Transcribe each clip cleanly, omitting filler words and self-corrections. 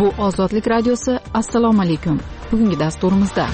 Bu Ozodlik radiosi. Assalomu alaykum. Bugungi dasturimizda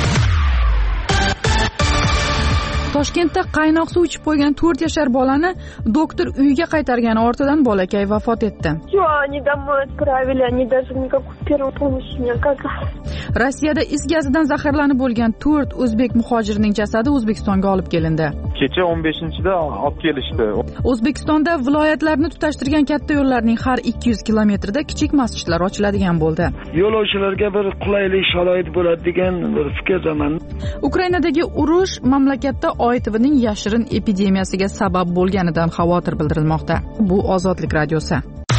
Toshkentda qaynoq suv ichib qo'ygan 4 yashar bolani doktor uyiga qaytargani ortidan bolakay vafot etdi. Они домой отправили, они даже никакую первую помощь не оказали. Rossiyada is gazidan zaharlanib bo'lgan 4 o'zbek muhojirining jasadi O'zbekistonga olib kelindi. Kecha 15-da olib kelishdi. O'zbekistonda viloyatlarni tutashtirgan katta yo'llarning har 200 kilometrida kichik masjidlar ochiladigan bo'ldi. Yo'lovchilarga bir qulaylik sharoit bo'ladi degan bir fikrdaman. Ukrainadagi urush mamlakatda OITVning yashirin epidemiyasiga sabab bo'lganidan xavotir bildirilmoqda. Bu Ozodlik radiosi.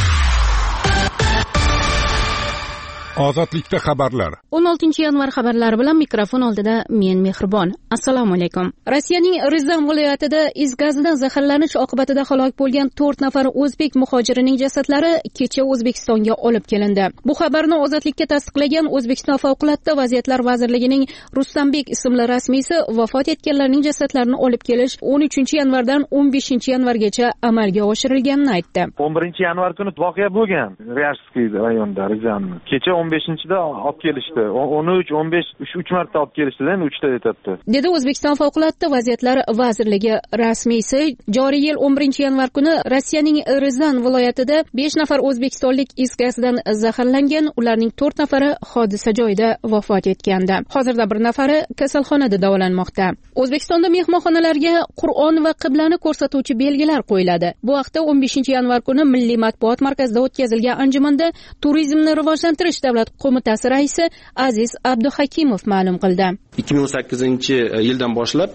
Ozodlikda xabarlar. 16-yanvar xabarlari bilan mikrofon oldida men Mehribon. Assalomu alaykum. Rossiyaning Rizan viloyatida is gazidan zaharlanish oqibatida halok bo'lgan 4 nafar o'zbek muhojirining jasadlari kecha O'zbekistonga olib kelindi. Bu xabarni Ozodlikka tasdiqlagan O'zbekiston Favqulodda vaziyatlar vazirligining Rustambek ismli rasmiysi vafot etganlarning jasadlarini olib kelish 13-yanvardan 15-yanvargacha amalga oshirilganini aytdi. 11-yanvar kuni voqea bo'lgan Ryazskiy rayonida Rizan. Kecha 15-da olib kelishdi. 13, 15, 3 marta olib kelishdi, endi 3 ta etapdi. Dedi O'zbekiston Favqulodda vaziyatlar vazirligi rasmiysi. Joriy yil 11-yanvar kuni Rossiyaning Rizan viloyatida 5 nafar o'zbekistonlik is gazidan zaharlangan, ularning 4 nafari hodisa joyida vafot etgandi. Hozirda bir nafari kasalxonada davolanmoqda. O'zbekistonda mehmonxonalarga Qur'on va qiblani ko'rsatuvchi belgilar qo'yiladi. Bu haqda 15-yanvar kuni Milliy matbuot markazida o'tkazilgan anjumanda Turizmni rivojlantirish davlat qo'mitasi raisi Aziz Abduhakimov ma'lum qildi. 2018-yildan boshlab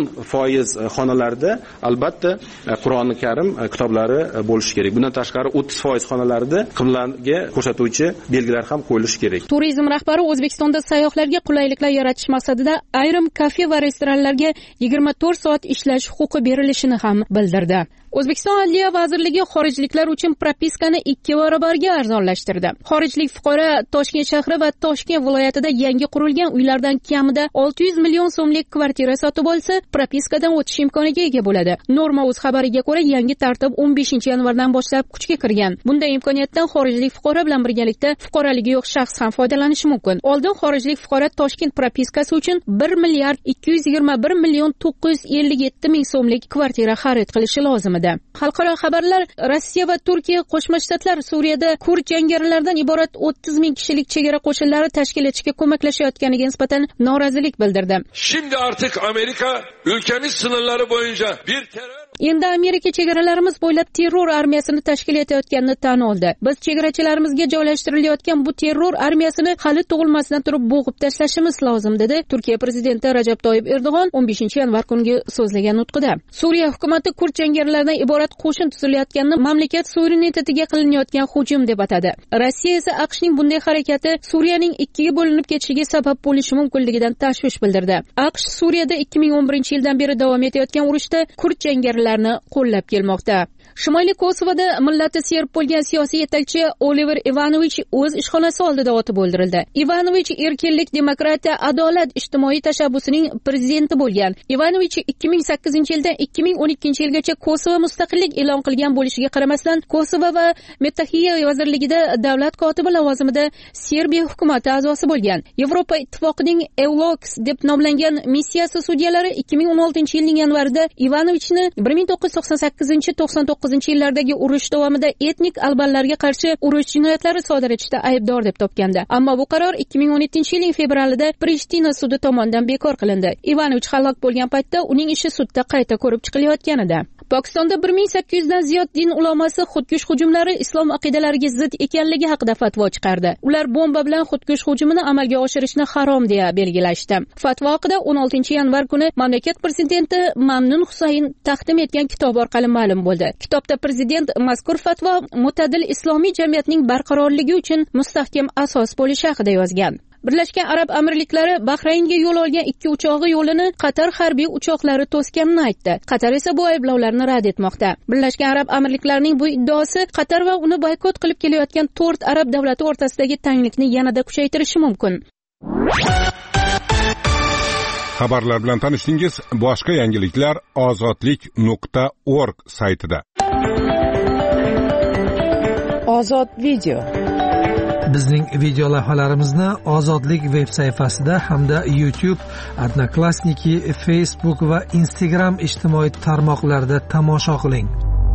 10% xonalarda albatta Qur'oni Karim kitoblari bo'lishi kerak. Bundan tashqari 30% xonalarda qiblaga ko'rsatuvchi belgilar ham qo'yilishi kerak. Turizm rahbari O'zbekistonda sayyohlarga qulayliklar yaratish maqsadida ayrim kafe va restoranlarga 24 soat ishlash huquqi berilishini ham bildirdi. O'zbekiston Adliya vazirligi xorijliklar uchun propiskani 2 barobarga arzonlashtirdi. Xorijlik fuqaro Toshkent shahri va Toshkent viloyatida yangi qurilgan uylardan kamida 600 million so'mlik kvartira sotib olsa, propiskadan o'tish imkoniga ega bo'ladi. Norma.uz xabariga ko'ra, yangi tartib 15-yanvardan boshlab kuchga kirgan. Bunday imkoniyatdan xorijlik fuqaro bilan birgalikda fuqaroligi yo'q shaxs ham foydalanishi mumkin. Oldin xorijlik fuqaro Toshkent propiskasi uchun 1 milliard 221 million 957 ming so'mlik kvartira xarid qilishi lozim. Xalqaro xabarlar. Rossiya va Turkiya Qo'shma Shtatlar Suriyada kurd jangarilardan iborat 30 ming kishilik chegara qo'shinlari tashkil etishga ko'maklashayotganiga nisbatan norozilik bildirdi. Şimdi artık Amerika ülkemiz sınırları boyunca bir terör Endi Amerika chegaralarimiz bo'ylab terror armiyasini tashkil etayotganini tan oldi. Biz chegarachilarimizga joylashtirilayotgan bu terror armiyasini hali tug'ilmasidan turib bo'g'ib tashlashimiz lozim, dedi Turkiya prezidenti Rajab Toyyib Erdo'g'on 15-yanvar kungi so'zlagan nutqida. Suriya hukumati kurd jangarilaridan iborat qo'shin tuzilayotganini mamlakat suverenitetiga qilinayotgan hujum deb atadi. Rossiya esa AQShning bunday harakati Suriyaning ikkiga bo'linib ketishiga sabab bo'lishi mumkinligidan tashvish bildirdi. AQSh Suriyada 2011-yildan beri davom etayotgan urushda kurd jangarilari qo'llab kelmoqda. Shimoliy Kosovoda millati serb bo'lgan siyosiy yetakchi Oliver Ivanovich o'z ishxonasi oldida otib o'ldirildi. Ivanovich erkinlik, demokratiya, adolat ijtimoiy tashabbusining prezidenti bo'lgan. Ivanovich 2008-yildan 2012-yilgacha Kosovo mustaqillik e'lon qilgan bo'lishiga qaramasdan, Kosovo va Metahiya vazirligida davlat kotibi lavozimida Serbiya hukumati a'zosi bo'lgan. Yevropa ittifoqining EULEX deb nomlangan missiyasi sudyalari 2016-yilning yanvarida Ivanovichni 1998-99-yillardagi urush davomida etnik albanlarga qarshi urush jinoyatlari sodir etishda aybdor deb topgandi. Ammo bu qaror 2017-yilning fevralida Prishtina sudi tomonidan bekor qilindi. Ivanovich halok bo'lgan paytda uning ishi sudda qayta ko'rib chiqilayotgan edi. Pokistonda 1800 dan ziyod din ulamosi xudkush hujumlari islom aqidalariga zid ekanligi haqida fatvo chiqardi. Ular bomba bilan xudkush hujumini amalga oshirishni harom deya belgilashdi. Fatvo haqida 16-yanvar kuni mamlakat prezidenti Mamnun Husayn taqdim etgan kitob orqali ma'lum bo'ldi. Kitobda prezident mazkur fatvo mutadil islomiy jamiyatning barqarorligi uchun mustahkam asos bo'lishi haqida yozgan. Birlashgan Arab Amirliklari Bahraynga yo'l olgan 2 uchog'i yo'lini Qatar harbiy uchoqlari to'sganini aytdi. Qatar esa bu ayblovlarni rad etmoqda. Birlashgan Arab Amirliklarining bu iddaosi Qatar va uni boykot qilib kelayotgan 4 arab davlati o'rtasidagi tanglikni yanada kuchaytirishi mumkin. Xabarlar bilan tanishdingiz. Boshqa yangiliklar ozodlik.org saytida. Ozod video. Bizning video lavhalarimizni Ozodlik veb sayfasida hamda YouTube, Odnoklassniki, Facebook va Instagram ijtimoiy tarmoqlarida tomosha qiling.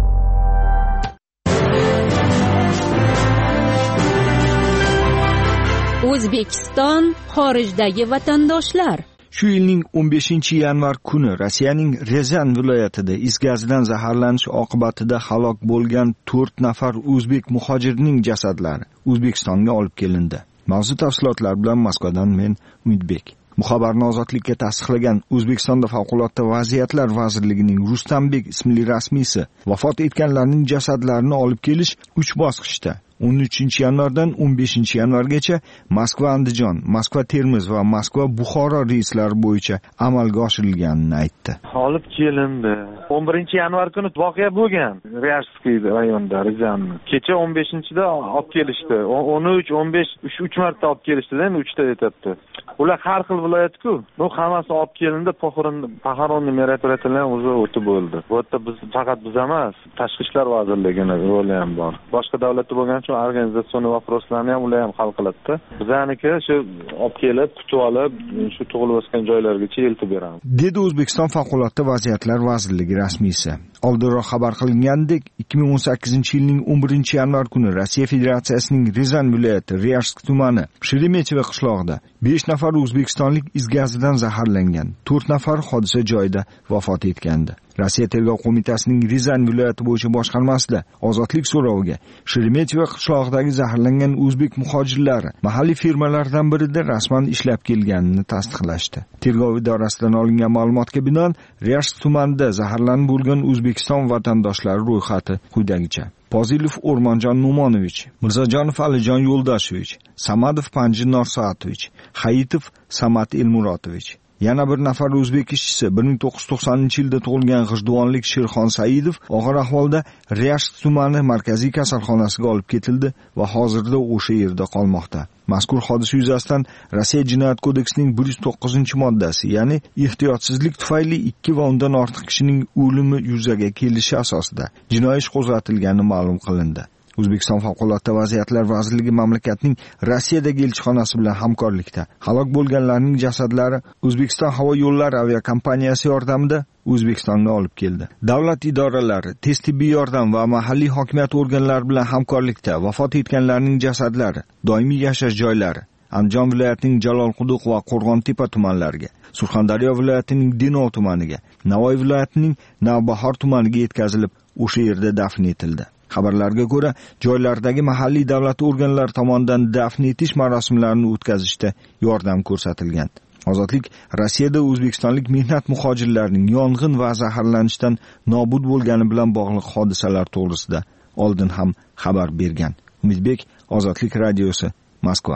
O'zbekiston xorijdagi vatandoshlar. Shu yilning 15-yanvar kuni Rossiyaning Rezan viloyatida is gazidan zaharlanish oqibatida halok bo'lgan 4 nafar o'zbek muhojirning jasadlari O'zbekistonga olib kelindi. Mavzu tafsilotlar bilan Moskvadan men Umidbek. Bu xabarni Ozodlikka tasdiqlagan O'zbekistonda favqulodda vaziyatlar vazirligining Rustamбек ismli rasmiysi vafot etganlarning jasadlarini olib kelish 3 bosqichda 13-yanvardan 15-yanvargacha Moskva-Andijon, Moskva-Termiz va Moskva-Buxoro reyslari bo'yicha amalga oshirilganini aytdi. Olib kelindi. 11-yanvar kuni voqea bo'lgan. Ryazskiy rayonida, Rizanni. Kecha 15-da olib kelishdi. 13, 15, 3 marta olib kelishdi-da, 3 ta etapdi. Ular har xil viloyat-ku. Bu hammasi olib kelindi, похоронный мероприятиялар o'zi o'tib bo'ldi. Bu yerda faqat biz emas, Tashqi ishlar vazirligining roli ham bor. Boshqa davlatda bo'lgan uchun organizatsiya vопросlarni ham ular ham hal qiladi. Bizaniki shu olib kelib, kutib olib, shu tug'ilib o'sgan joylargacha eltib beramiz. Dedi O'zbekiston favqulodda vaziyatlar vazirligi rasmiysi. Oldinroq xabar qilingandek, 2018-yilning 11-yanvar kuni Rossiya Federatsiyasining Rizan viloyati Ryazsk tumani Sheremetyevo qishlog'ida 5 nafar o'zbekistonlik is gazidan zaharlangan, 4 nafar hodisa joyida vafot etgandi. Rossiya tergov qo'mitasining Rizan viloyati bo'yicha boshqarmasida Ozodlik so'roviga Sheremetyevo qishlog'idagi zaharlangan o'zbek muhojirlari mahalliy firmalardan birida rasman ishlab kelganini tasdiqlashdi. Tergov idorasidan olingan ma'lumotga binoan Ryazsk tumanida zaharlanib bo'lgan O'zbekiston vatandoshlari ro'yxati quyidagicha: Pozilov O'rmonjon Numonovich, Mirzajonov Alijon Yo'ldashevich, Samadov Panji Norsoatovich, Hayitov Samat Elmurotovich. Yana bir nafar o'zbek ishchisi 1990-yilda tug'ilgan G'ijduvonlik Sherxon Saidov og'ir ahvolda Ryazsk tumani markaziy kasalxonasiga olib ketildi va hozirda o'sha yerda qolmoqda. Mazkur hodisa yuzasidan Rossiya Jinoyat kodeksining 109-moddasi, ya'ni ehtiyotsizlik tufayli 2 va undan ortiq kishining o'limi yuzaga kelishi asosida jinoiy ish qo'zg'atilgani ma'lum qilindi. O'zbekiston favqulodda vaziyatlar vazirligi mamlakatning Rossiyadagi elchixonasi bilan hamkorlikda halok bo'lganlarning jasadlari O'zbekiston havo yo'llari aviakompaniyasi yordamida O'zbekistonga olib keldi. Davlat idoralari, tez tibbiy yordam va mahalliy hokimiyat organlari bilan hamkorlikda vafot etganlarning jasadlari doimiy yashash joylari Andijon viloyatining Jalolquduq va Qo'rg'ontepa tumanlariga, Surxondaryo viloyatining Denov tumaniga, Navoiy viloyatining Navbahor tumaniga yetkazilib, o'sha yerda dafn etildi. Xabarlarga ko'ra, joylardagi mahalliy davlat organlari tomonidan dafn etish marosimlarini o'tkazishda yordam ko'rsatilgan. Ozodlik Rossiyada o'zbekistonlik mehnat muhojirlarining yong'in va zaharlanishdan nobud bo'lgani bilan bog'liq hodisalar to'g'risida oldin ham xabar bergan. Umidbek, Ozodlik radiosi, Moskva.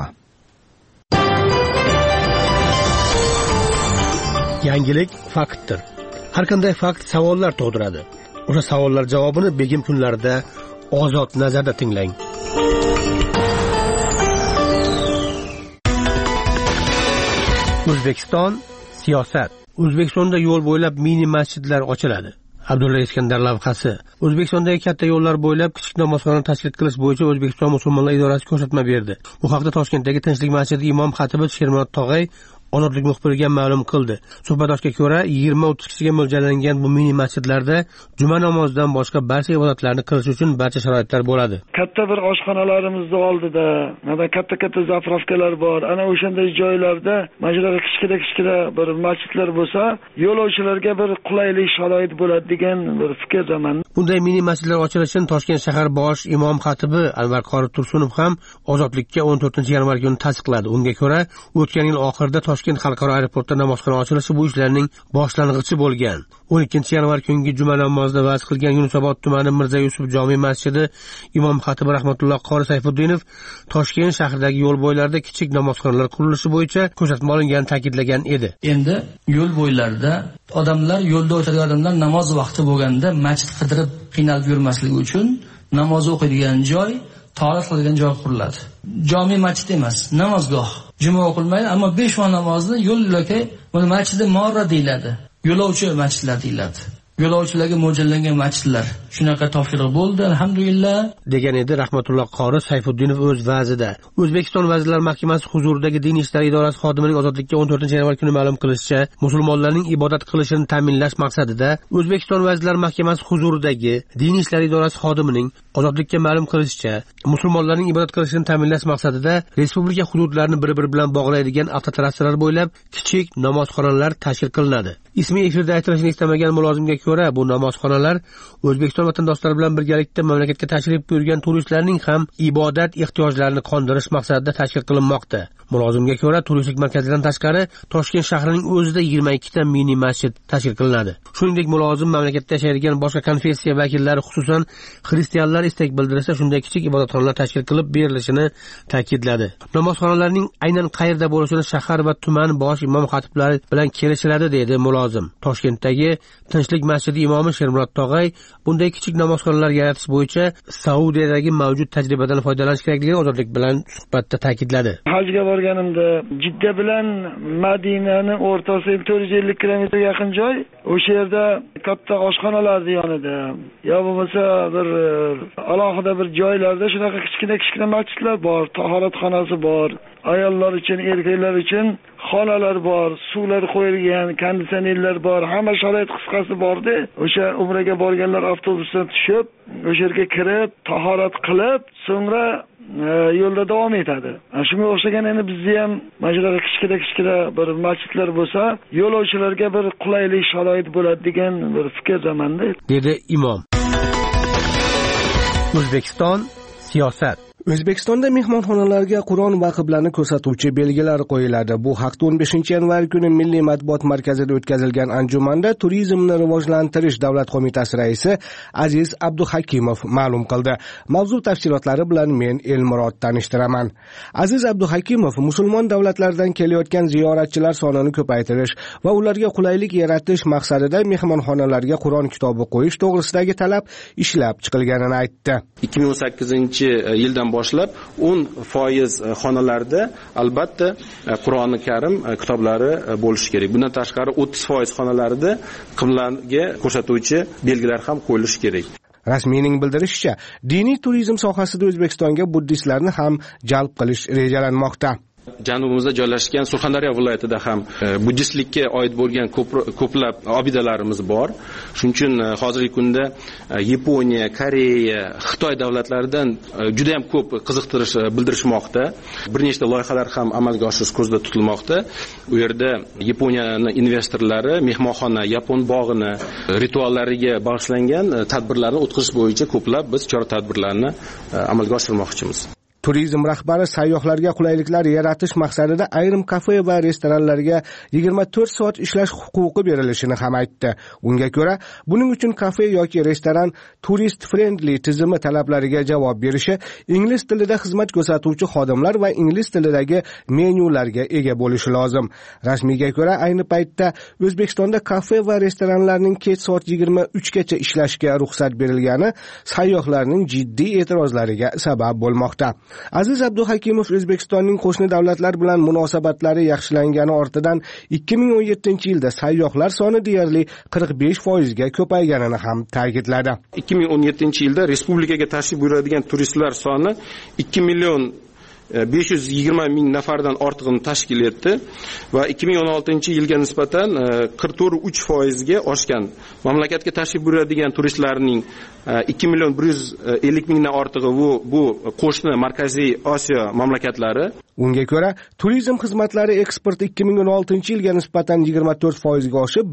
Yangilik faktdir. Har qanday fakt savollar tug'diradi. O'sha savollar javobini begim kunlarida Ozod nazarda tinglang. O'zbekiston siyosat. O'zbekistonda yo'l bo'ylab mini masjidlar ochiladi. Abdulla Iskandar lavhasi. O'zbekistondagi katta yo'llar bo'ylab kichik namozxona tashkil qilish bo'yicha O'zbekiston musulmonlar idorasi ko'rsatma berdi. Bu haqda Toshkentdagi Tinchlik masjidi imom xatibi Shermat Tog'ay Ozodlik muxbiriga ma'lum qildi. Suhbatdoshga ko'ra 20-30 kishiga mo'ljallangan bu mini masjidlarda juma namozidan boshqa barcha ibodatlarni qilish uchun barcha sharoitlar bo'ladi. Katta bir oshxonalarimizni oldida, mana katta zapravkalar bor. Ana o'shanday joylarda majlislar kichkina bir masjidlar bo'lsa, yo'lovchilarga bir qulaylik sharoit bo'ladi degan bir fikrdaman. Bunday mini masjidlar ochilishini Toshkent shahar bosh imom xatibi Anvar Qori Tursunov ham Ozodlikka 14-yanvar kuni tasdiqladi. Unga ko'ra, o'tgan yil oxirida Toshkent xalqaro aeroportida namozxona ochilishi bu ishlarning boshlang'ichi bo'lgan. 12-yanvar kungi juma namozida va'z qilgan Yunusobod tumani Mirza Yusuf jome masjidi imom xatibi rahmatulloh Qori Sayfuddinov Toshkent shahridagi yo'l bo'ylarida kichik namozxonalar qurilishi bo'yicha ko'rsatma olinganini ta'kidlagan edi. Endi yo'l bo'ylarida odamlar yo'lda o'tadigan odamlar namoz vaqti bo'lganda masjid qidirib qiynalib yurmasligi uchun namoz o'qiydigan joy, to'liq qilgan joy quriladi. Jome masjid emas, namozgoh. Juma o'qilmaydi, ammo 5 vaqt namozni yo'l yo'lakay, buni masjidi morra deyiladi. Yo'lovchi masjidlar deyiladi. yo'lovchilarga mo'ljallangan masjidlar shunaqa topshiriq bo'ldi, alhamdulillah degan edi Rahmatulloh qori Sayfuddinov o'z va'zida. O'zbekiston Vazirlar Mahkamasi huzuridagi Din ishlari idorasi xodimining ozodlikka 14-yanvar kuni ma'lum qilishicha, musulmonlarning ibodat qilishini ta'minlash maqsadida O'zbekiston Vazirlar Mahkamasi huzuridagi Din ishlari idorasi xodimining ozodlikka ma'lum qilishicha, musulmonlarning ibodat qilishini ta'minlash maqsadida respublika hududlarini bir-biri bilan bog'laydigan avtotrassalar bo'ylab kichik namozxonalar tashkil qilinadi. Ismi efirda aytilishini istamagan mulozimga ko'ra, bu namozxonalar O'zbekiston vatandoshlari bilan birgalikda mamlakatga tashrif buyurgan turistlarning ham ibodat ehtiyojlarini qondirish maqsadida tashkil qilinmoqda. Mulozimga ko'ra, turistik markazlardan tashqari Toshkent shahrining o'zida 22 ta mini masjid tashkil qilinadi. Shuningdek, mulozim mamlakatda yashaydigan boshqa konfessiya vakillari, xususan xristianlar istak bildirsa, shunday kichik ibodatxonalar tashkil qilib berilishini ta'kidladi. Namozxonalarning aynan qayerda bo'lishini shahar va tuman bosh imom xatiblari bilan kelishiladi, dedi mulozim. Toshkentdagi Tinchlik masjidi imomi Shermurod Tog'ay bunday kichik namozxonalar yaratish bo'yicha Saudiyadagi mavjud tajribadan foydalanish kerakligini ozodlik bilan suhbatda ta'kidladi. Hajga borganimda Jidda bilan Madinani o'rtasi 450 kilometrga yaqin joy. O'sha yerda katta oshxonalarning yonida, yo bo'lmasa bir alohida bir joylarda shunaqa kichkina masjidlar bor, tahoratxonasi bor, ayollar uchun, erkaklar uchun xonalar bor, suvlar qo'yilgan, konditsionerlar bor, hamma sharoit qisqasi bordi. O'sha umraga borganlar avtobusdan tushib, o'sha yerga kirib, tahorat qilib, so'ngra yo'lda davom etadi. Shunga o'xshagan endi bizda ham majlislarda kichkina bir masjidlar bo'lsa, yo'lovchilarga bir qulaylik sharoit bo'ladi degan bir fikrdamanda, dedi imom. O'zbekiston siyosat. O'zbekistonda mehmonxonalarga Qur'on va qiblani ko'rsatuvchi belgilar qo'yiladi. Bu haqda 15-yanvar kuni Milliy matbuot markazida o'tkazilgan anjumanda Turizmni rivojlantirish davlat qo'mitasi raisi Aziz Abduhakimov ma'lum qildi. Mavzu tafsilotlari bilan men Elmurod tanishtiraman. Aziz Abduhakimov musulmon davlatlardan kelayotgan ziyoratchilar sonini ko'paytirish va ularga qulaylik yaratish maqsadida mehmonxonalarga Qur'on kitobi qo'yish to'g'risidagi talab ishlab chiqilganini aytdi. 2008-yildan boshlab 10% xonalarda albatta Qur'oni Karim kitoblari bo'lishi kerak. Bundan tashqari 30% xonalarda qiblaga ko'rsatuvchi belgilar ham qo'yilishi kerak. Rasmiyning bildirishicha, diniy turizm sohasida O'zbekistonga buddistlarni ham jalb qilish rejalanmoqda. Janubimizda joylashgan Surxondaryo viloyatida ham buddistlikka oid bo'lgan ko'plab obidalarimiz bor. Shuning uchun hozirgi kunda Yaponiya, Koreya, Xitoy davlatlaridan juda ham ko'p qiziqtirish bildirishmoqda. Bir nechta loyihalar ham amalga oshirish ko'zda tutilmoqda. U yerda Yaponiyaning investorlari mehmonxona, yapon bog'ini rituallariga bag'ishlangan tadbirlarni o'tkazish bo'yicha ko'plab biz chora-tadbirlarni amalga oshirmoqchimiz. Turizm rahbari sayyohlarga qulayliklar yaratish maqsadida ayrim kafe va restoranlarga 24 soat ishlash huquqi berilishini ham aytdi. Unga ko'ra, buning uchun kafe yoki restoran turist friendly tizimi talablariga javob berishi, ingliz tilida xizmat ko'rsatuvchi xodimlar va ingliz tilidagi menyularga ega bo'lishi lozim. Rasmiyga ko'ra, ayni paytda O'zbekistonda kafe va restoranlarning kech soat 23 gacha ishlashiga ruxsat berilgani sayyohlarning jiddiy e'tirozlariga sabab bo'lmoqda. Aziz Abduhakimov O'zbekistonning qo'shni davlatlar bilan munosabatlari yaxshilangani ortidan 2017-yilda sayyohlar soni deyarli 45% ga ko'payganini ham ta'kidladi. 2017-yilda respublikaga tashrif buyuradigan turistlar soni 2.520.000 nafardan ortig'ini tashkil etdi va 2016-yilga nisbatan 44.3% ga oshgan. Mamlakatga tashrif buyuradigan turistlarning 2.150.000 dan ortig'i bu qo'shni Markaziy Osiyo mamlakatlari. Unga ko'ra, turizm xizmatlari eksporti 2016-yilga nisbatan 24% ga oshib,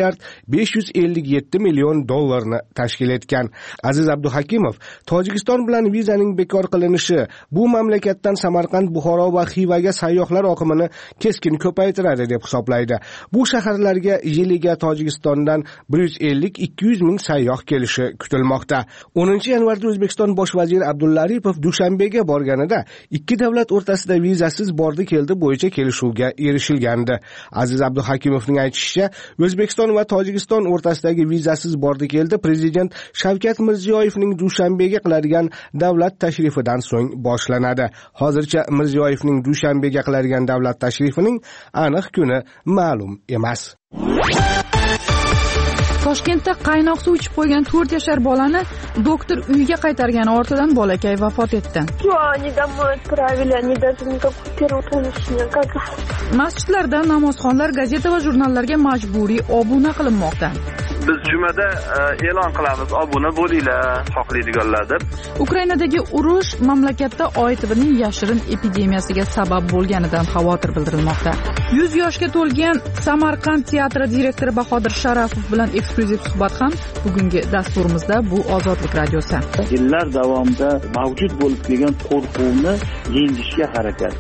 1.557 million dollarni tashkil etgan. Aziz Abduhakimov, Tojikiston bilan vizaning bekor qilinishi bu mamlakatdan Samarqand, Buxoro va Xivaga sayyohlar oqimini keskin ko'paytiradi deb hisoblaydi. Bu shaharlarga yiliga Tojikistondan 150-200 ming sayyoh kelishi kutilmoqda. 10-yanvarda O'zbekiston bosh vaziri Abdulla Aripov Dushanbega borganida ikki davlat o'rtasida vizasiz bordi-keldi bo'yicha kelishuvga erishilgandi. Aziz Abduhakimovning aytishicha, O'zbekiston va Tojikiston o'rtasidagi vizasiz bordi-keldi prezident Shavkat Mirziyoyevning Dushanbega qiladigan davlat tashrifidan so'ng boshlanadi. Hozircha Mirziyoyevning Dushanbega qiladigan davlat tashrifining aniq kuni ma'lum emas. Toshkentda qaynoq suv ichib qo'ygan 4 yashar bolani doktor uyiga qaytargani ortidan bolakay vafot etdi. Они домой отправили, они даже никакую первую помощь не оказали. Masjidlarda namozxonlar gazeta va jurnallarga majburiy obuna qilinmoqda. Biz jumada e'lon qilamiz, obuna bo'linglar, xohlaydiganlar deb. Ukrainadagi urush mamlakatda OITVning yashirin epidemiyasiga sabab bo'lganidan xavotir bildirilmoqda. 100 yoshga to'lgan Samarqand teatri direktori Bahodir Sharafov bilan eksklyuziv suhbat ham bugungi dasturimizda. Bu Ozodlik radiosi. Yillar davomida mavjud bo'lib kelgan qo'rquvni yengishga harakat.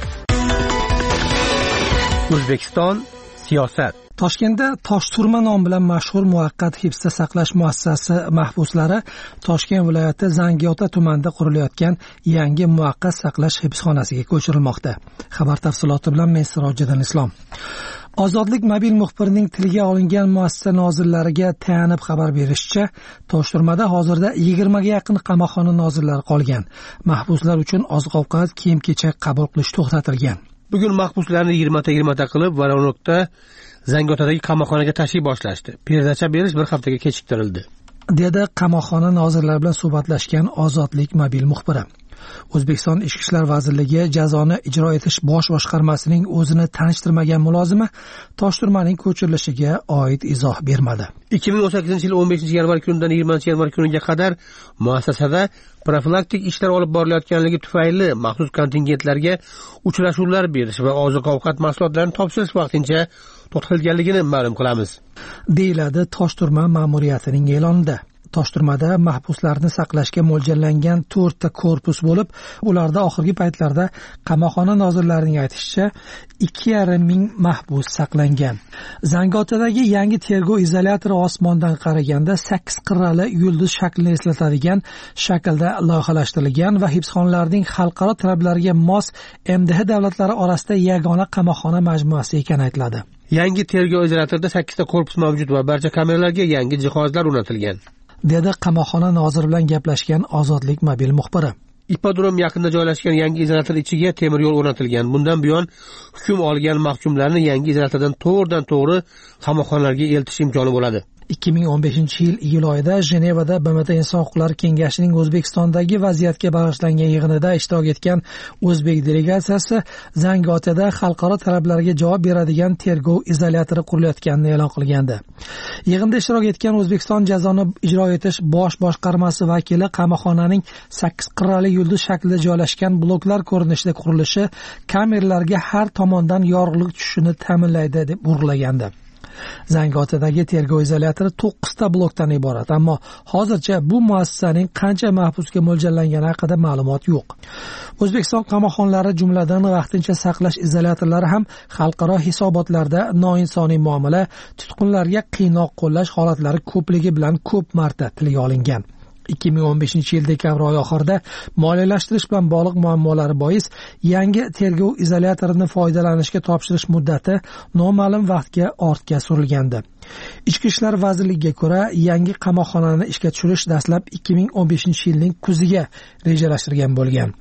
O'zbekiston siyosat. Toshkentda Toshturma nom bilan mashhur muvaqqat hibsda saqlash muassasasi mahbuslari Toshkent viloyati Zangiota tumanida qurilayotgan yangi muvaqqat saqlash hibsxonasiga ko'chirilmoqda. Xabar tafsiloti bilan men Sirojiddin Islom. Ozodlik mobil muxbirining tilga olingan muassasa nozirlariga tayanib xabar berishicha, Toshturmada hozirda 20 ga yaqin qamoqxona nozirlari qolgan. Mahbuslar uchun oziq-ovqat, kiyim-kechak qabul qilish to'xtatilgan. Bugun mahbuslarni 20ta qilib Voronokda Zangiotadagi qamoqxonaga tashrif boshlashdi. Perdacha berish bir haftaga kechiktirildi, dedi qamoqxona nozirlari bilan suhbatlashgan Ozodlik mobil muxbiri. O'zbekiston Ichki ishlar vazirligi jazoni ijro etish bosh boshqarmasining o'zini tanishtirmagan mulozimi Toshturmaning ko'chirilishiga oid izoh bermadi. 2018-yil 15-yanvar kunidan 20-yanvar kuniga qadar muassasada profilaktik ishlar olib borilayotganligi tufayli maxsus kontingentlarga uchrashuvlar berish va oziq-ovqat mahsulotlarini topshirish vaqtincha to'xtatilganligini ma'lum qilamiz, deyiladi Toshturma ma'muriyatining e'lonida. Toshturmada mahbuslarni saqlashga mo'ljallangan 4 ta korpus bo'lib, ularda oxirgi paytlarda qamoqxona nozirlarining aytishicha 2,5 ming mahbus saqlangan. Zangiotadagi yangi tergov izolyatori osmondan qaraganda 8 qirrali yulduz shaklini eslatadigan shaklda loyihalashtirilgan va hibsxonalarning xalqaro talablariga mos MDH davlatlari orasida yagona qamoqxona majmuasi ekani aytiladi. Yangi tergov izolyatorida 8 ta korpus mavjud va barcha kameralarga yangi jihozlar o'rnatilgan, dedi qamoqxona noziri bilan gaplashgan Ozodlik mobil muxbiri. Ipodrom yaqinida joylashgan yangi izolyator ichiga temir yo'l o'rnatilgan. Bundan buyon hukm olgan mahkumlarni yangi izolyatordan to'g'ridan-to'g'ri qamoqxonalarga eltish imkoni bo'ladi. 2015-yil iyul oyida Jenevada BMT Inson huquqlari kengashining O'zbekistondagi vaziyatga bag'ishlangan yig'inida ishtirok etgan o'zbek delegatsiyasi Zangiotada xalqaro talablarga javob beradigan tergov izolyatori qurilayotganini e'lon qilgandi. Yig'inda ishtirok etgan O'zbekiston jazoni ijro etish bosh boshqarmasi vakili qamoqxonaning 8 qirrali yulduz shaklida joylashgan bloklar ko'rinishida qurilishi kameralarga har tomondan yorug'lik tushishini ta'minlaydi deb urg'ulagandi. Zangiotadagi tergov izolyatori 9 ta blokdan iborat, ammo hozircha bu muassasaning qancha mahbusga mo'ljallangani haqida ma'lumot yo'q. O'zbekiston qamoqxonalari jumladan vaqtincha saqlash izolyatorlari ham xalqaro hisobotlarda noinsoniy muomala, tutqunlarga qiynoq qo'llash holatlari ko'pligi bilan ko'p marta tilga olingan. 2015-yil dekabr oyi oxirida moliyalashtirish bilan bog'liq muammolari bois yangi tergov izolyatorining foydalanishga topshirish muddati noma'lum vaqtga ortga surilgandi. Ichki ishlar vazirligiga ko'ra, yangi qamoqxonani ishga tushirish dastlab 2015-yilning kuziga rejalashtirilgan bo'lgan.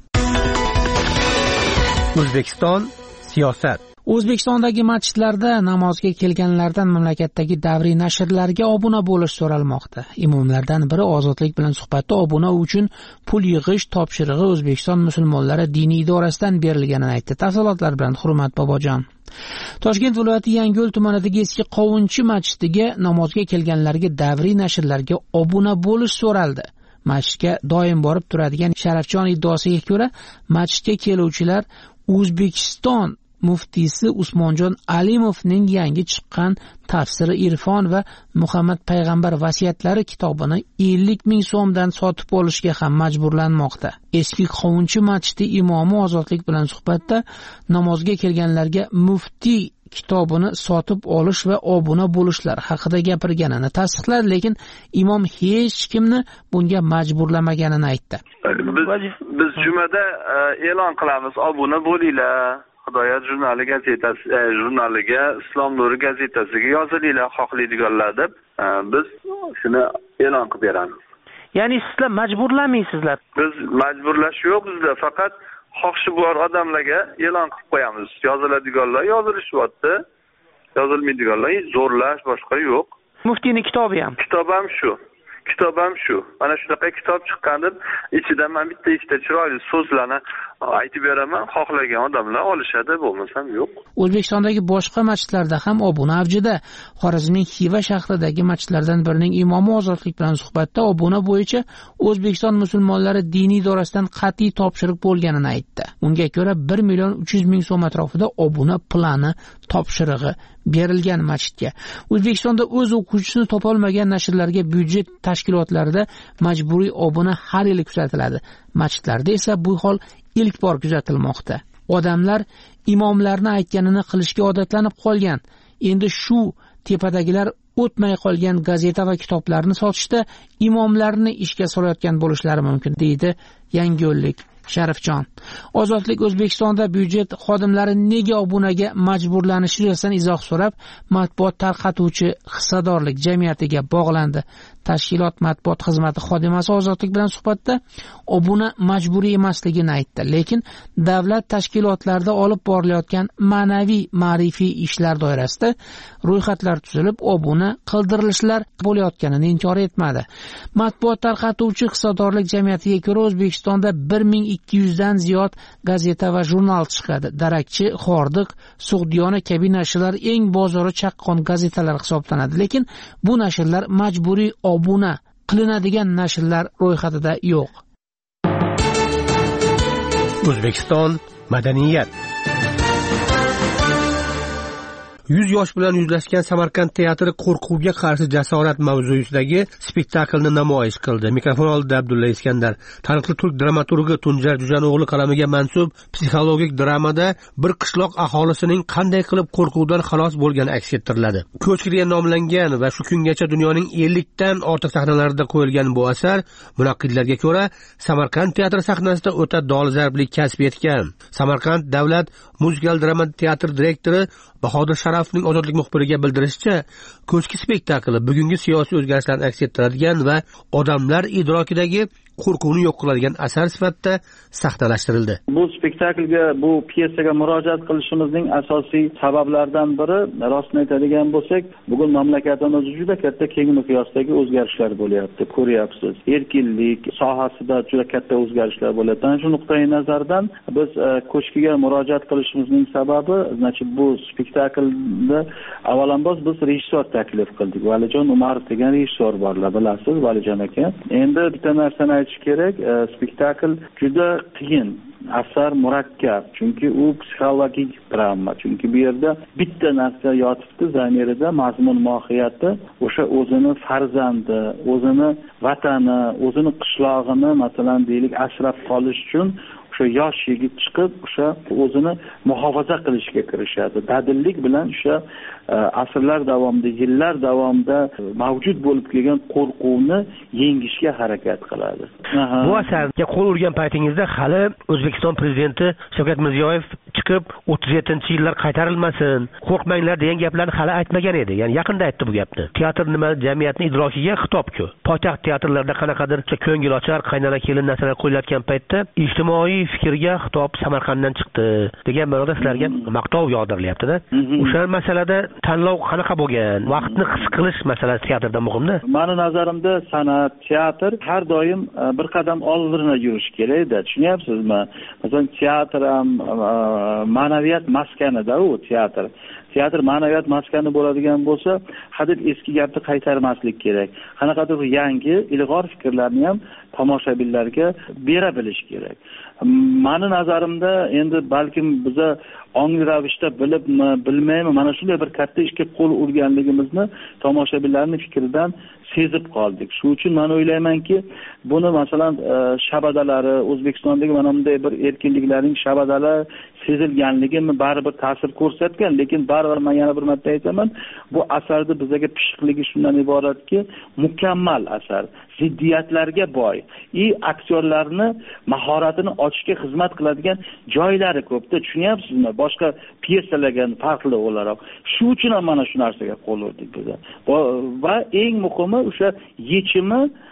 O'zbekiston siyosat. O'zbekistondagi masjidlarda namozga kelganlardan mamlakatdagi davriy nashrlarga obuna bo'lish so'ralmoqda. Imomlardan biri Ozodlik bilan suhbatda obuna uchun pul yig'ish topshirig'i O'zbekiston musulmonlari diniy idorasidan berilganini aytdi. Tafsilotlar bilan Hurmat Bobojon. Toshkent viloyati Yangiyo'l tumanidagi eski Qovunchi masjidiga namozga kelganlarga davriy nashrlarga obuna bo'lish so'raldi. Masjidga doim borib turadigan Sharafjon iddaosiga ko'ra, masjidga keluvchilar O'zbekiston muftiysi Usmonjon Alimovning yangi chiqqan Tafsiri Irfon va Muhammad payg'ambar vasiyatlari kitobini 50 ming so'mdan sotib olishga ham majburlanmoqda. Eski Qovunchi masjidi imomi Ozodlik bilan suhbatda namozga kelganlarga muftiy kitobini sotib olish va obuna bo'lishlar haqida gapirganini tasdiqladi, lekin imom hech kimni bunga majburlamaganini aytdi. Biz jumada e'lon qilamiz, obuna bo'linglar. Hidoyat jurnali gazetasi jurnaliga, Islom nuri gazetasiga yozilinglar xohlaydiganlar deb biz shuni e'lon qilib beramiz. Ya'ni sizlar majburlamaysizlar. Biz majburlash yo'q bizda, faqat xohishi bor odamlarga e'lon qilib qo'yamiz. Yoziladiganlar yozilishyapti, yozilmaydiganlar zo'rlash boshqa yo'q. Muftiyning kitobi ham. Kitob ham shu. Mana shunaqa kitob chiqqan deb ichidan men ikkita chiroyli so'zlarni aytib beraman. Xohlagan odamlar olishadi, bo'lmasam yo'q. O'zbekistondagi boshqa masjidlarda ham obuna avjida. Xorazmning Xiva shahridagi masjidlardan birining imomi Ozodlik bilan suhbatda obuna bo'yicha O'zbekiston musulmonlari diniy idorasidan qat'iy topshiriq bo'lganini aytdi. Unga ko'ra 1.300.000 so'm atrofida obuna plani topshirig'i berilgan masjidga. O'zbekistonda o'z o'quvchisini topolmagan nashrlarga byudjet tashkilotlarida majburiy obuna har yili kuzatiladi. Masjidlarda esa bu hol ilk bor kuzatilmoqda. Odamlar imomlarni aytganini qilishga odatlanib qolgan. Endi shu tepadagilar o'tmay qolgan gazeta va kitoblarni sotishda imomlarni ishga solayotgan bo'lishlari mumkin, deydi Yangiyo'llik Sharifjon. Ozodlik O'zbekistonda byudjet xodimlari nega obunaga majburlanishi yuzasidan izoh so'rab, matbuot tarqatuvchi hissadorlik jamiyatiga bog'landi. Tashkilot matbuot xizmati xodimasi Ozodlik bilan suhbatda obuna majburiy emasligini aytdi, lekin davlat tashkilotlarida olib borilayotgan ma'naviy ma'rifiy ishlar doirasida ro'yxatlar tuzilib, obuna qildirilishlar bo'layotganini inkor etmadi. Matbuot tarqatuvchi hissadorlik jamiyatiga ko'ra O'zbekistonda 1200 dan ziyod gazeta va jurnal chiqadi. Darakchi, Xordiq, Sug'diyona kabi nashrlar eng bozori chaqqon gazetalar hisoblanadi, lekin bu nashrlar majburiy obuna qilinadigan nashrlar ro'yxatida yo'q. O'zbekiston madaniyat 100 yosh bilan yuzlashgan Samarqand teatri qo'rquvga qarshi jasorat mavzusidagi spektaklni namoyish qildi. Mikrofon oldida Abdulla Iskandar. Taniqli turk dramaturgi Tunjar Jujano'g'li qalamiga mansub psixologik dramada bir qishloq aholisining qanday qilib qo'rquvdan xalos bo'lgani aks ettiriladi. Ko'chki deya nomlangan va shu kungacha dunyoning 50 dan ortiq sahnalarida qo'yilgan bu asar munaqqidlarga ko'ra Samarqand teatri sahnasida o'ta dolzarblik kasb etgan. Samarqand davlat muzikal drama teatr direktori Bahodir Sharafning Ozodlik muxbiriga bildirishicha, ko'chki spektakli bugungi siyosiy o'zgarishlarni aks ettiradigan va odamlar idrokidagi qo'rquvni yo'q qiladigan asar sifatida sahnalashtirildi. Bu spektaklga, bu pyesaga murojaat qilishimizning asosiy sabablaridan biri, rostini aytadigan bo'lsak, bugun mamlakatimizda juda katta keng miqyosdagi o'zgarishlar bo'lyapti. Ko'ryapsiz, erkinlik sohasida juda katta o'zgarishlar bo'lyapti. Ana shu nuqtai nazardan biz ko'chkiga murojaat qilishimizning sababi, bu spektaklda avvalambor biz rejissor taklif qildik. Valijon Umarov degan rejissor borlar, bilasiz, Valijon aka. Endi bitta narsani aytish kerak, spektakl juda qiyin, asar murakkab, chunki u psixologik drama. Chunki bu yerda bitta narsa yotibdi zamirida, mazmun mohiyati, o'sha o'zini farzandi, o'zini vatani, o'zini qishlog'ini, masalan deylik, asrab qolish uchun o'sha yosh yigit chiqib, o'sha o'zini muhofaza qilishga kirishadi. Dadillik bilan o'sha asrlar davomida, yillar davomida mavjud bo'lib kelgan qo'rquvni yengishga harakat qiladi. Bu asarga qo'l urgan paytingizda hali O'zbekiston prezidenti Shavkat Mirziyoyev chiqib 37-yillar qaytarilmasin, qo'rqmanglar degan gaplarni hali aytmagan edi. Ya'ni yaqinda aytdi bu gapni. Teatr nima, jamiyatning idrokiga xitob-ku. Poytaxt teatrlarida qanaqadir ko'ngilochar, qaynana kelin narsalar qo'yilayotgan paytda ijtimoiy fikrga xitob Samarqanddan chiqdi degan ma'noda sizlarga maqtov yog'dirilyapti-da. O'sha masalada tanlov qanaqa bo'lgan? Vaqtni his qilish masalasi teatrda muhimda. Meni nazarimda san'at, teatr har doim bir qadam oldinga yurish kerak-da. Tushunyapsizmi? Masalan, teatr ham ma'naviyat maskanida u teatr. Teatr ma'naviyat maskani bo'ladigan bo'lsa, hadeb eski gapni qaytarmaslik kerak. Qanaqadir yangi, ilg'or fikrlarni ham tomoshabinlarga bera bilish kerak. Meni nazarimda endi balkim biza ongli ravishda bilibmi, bilmaymi, mana shunday bir katta ishga qo'l urganligimizni tomoshabinlarning fikridan sezib qoldik. Shu uchun men o'ylaymanki, buni masalan shabadalari, O'zbekistondagi mana bunday bir erkinliklarning shabadalari sezilganligi baribir ta'sir ko'rsatgan, lekin baribir men yana bir marta aytaman, bu asarda bizga pishiqligi shundan iboratki, mukammal asar, ziddiyatlarga boy, aktyorlarni mahoratini ochishga xizmat qiladigan joylari ko'pda, tushunyapsizmi? Boshqa pyesalarga farqli o'laroq. Shu uchun ham mana shu narsaga qo'l urdik biz. Va eng muhimi o'sha yechimi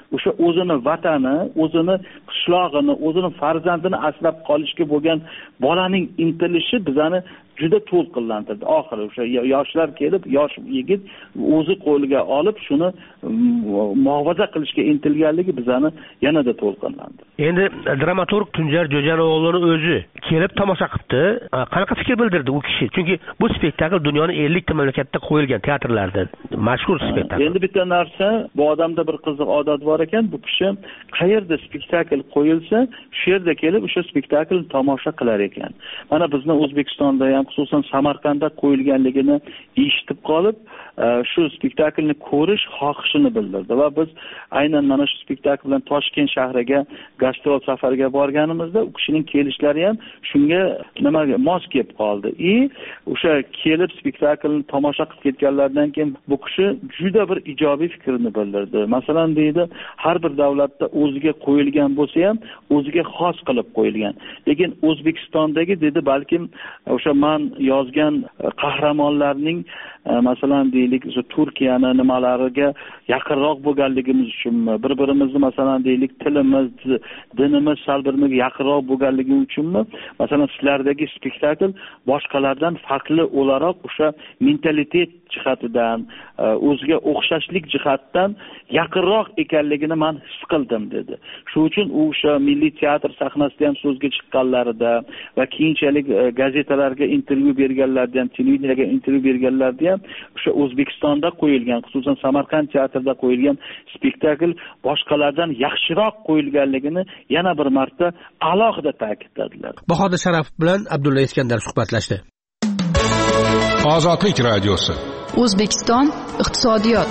o'sha o'zini vatani, o'zini qishlog'ini, o'zini farzandini asrab qolishga bo'lgan bolaning intilishi bizani juda to'lqinlantirdi. Oxiri o'sha yoshlar kelib, yosh yigit o'zi qo'liga olib shuni muhofaza qilishga intilganligi bizani yanada to'lqinlantirdi. Endi dramaturg Tunjar Jo'jano'g'lining o'zi kelib tomosha qilibdi. Qanaqa fikr bildirdi u kishi? Chunki bu spektakl dunyoning 50 ta mamlakatda qo'yilgan teatrlarda mashhur spektakl. Endi bitta narsa, bu odamda bir qiziq odat bor ekan, bu kishi qayerda spektakl qo'yilsa, shu yerda kelib o'sha spektaklni tomosha qilar ekan. Mana bizni O'zbekistonda ham, xususan Samarqandda qo'yilganligini eshitib qolib, shu spektaklni ko'rish xohishini bildirdi va biz aynan mana shu spektakl bilan Toshkent shahriga gastrol safariga borganimizda u kishining kelishlari ham shunga nimaga mos kelib qoldi. O'sha kelib spektaklni tomosha qilib ketganlardan keyin bu kishi juda bir ijobiy fikrni bildirdi. Masalan deydi, har bir davlatda o'ziga qo'yilgan bo'lsa ham o'ziga xos qilib qo'yilgan. Lekin O'zbekistondagi dedi, balkim o'sha men yozgan qahramonlarning masalan deylik o'sha Turkiyani nimalariga yaqinroq bo'lganligimiz uchunmi, bir-birimizni masalan deylik tilimiz, dinimiz sal birga yaqinroq bo'lganligi uchunmi, masalan sizlardagi spektakl boshqalardan farqli o'laroq o'sha mentalitet jihatidan, o'ziga o'xshashlik jihatdan yaqinroq ekanligini men his qildim dedi. Shuning uchun u o'sha milliy teatr sahnasida ham so'zga chiqqanlarida va keyinchalik gazetalarga intervyu berganlarida ham, televideniyega intervyu berganlarida ham o'sha O'zbekistonda qo'yilgan, xususan Samarqand teatrida qo'yilgan spektakl boshqalardan yaxshiroq qo'yilganligini yana bir marta alohida ta'kidladilar. Bahodir Sharafov bilan Abdulla Iskandar suhbatlashdi. Ozodlik radiosi. O'zbekiston iqtisodiyot.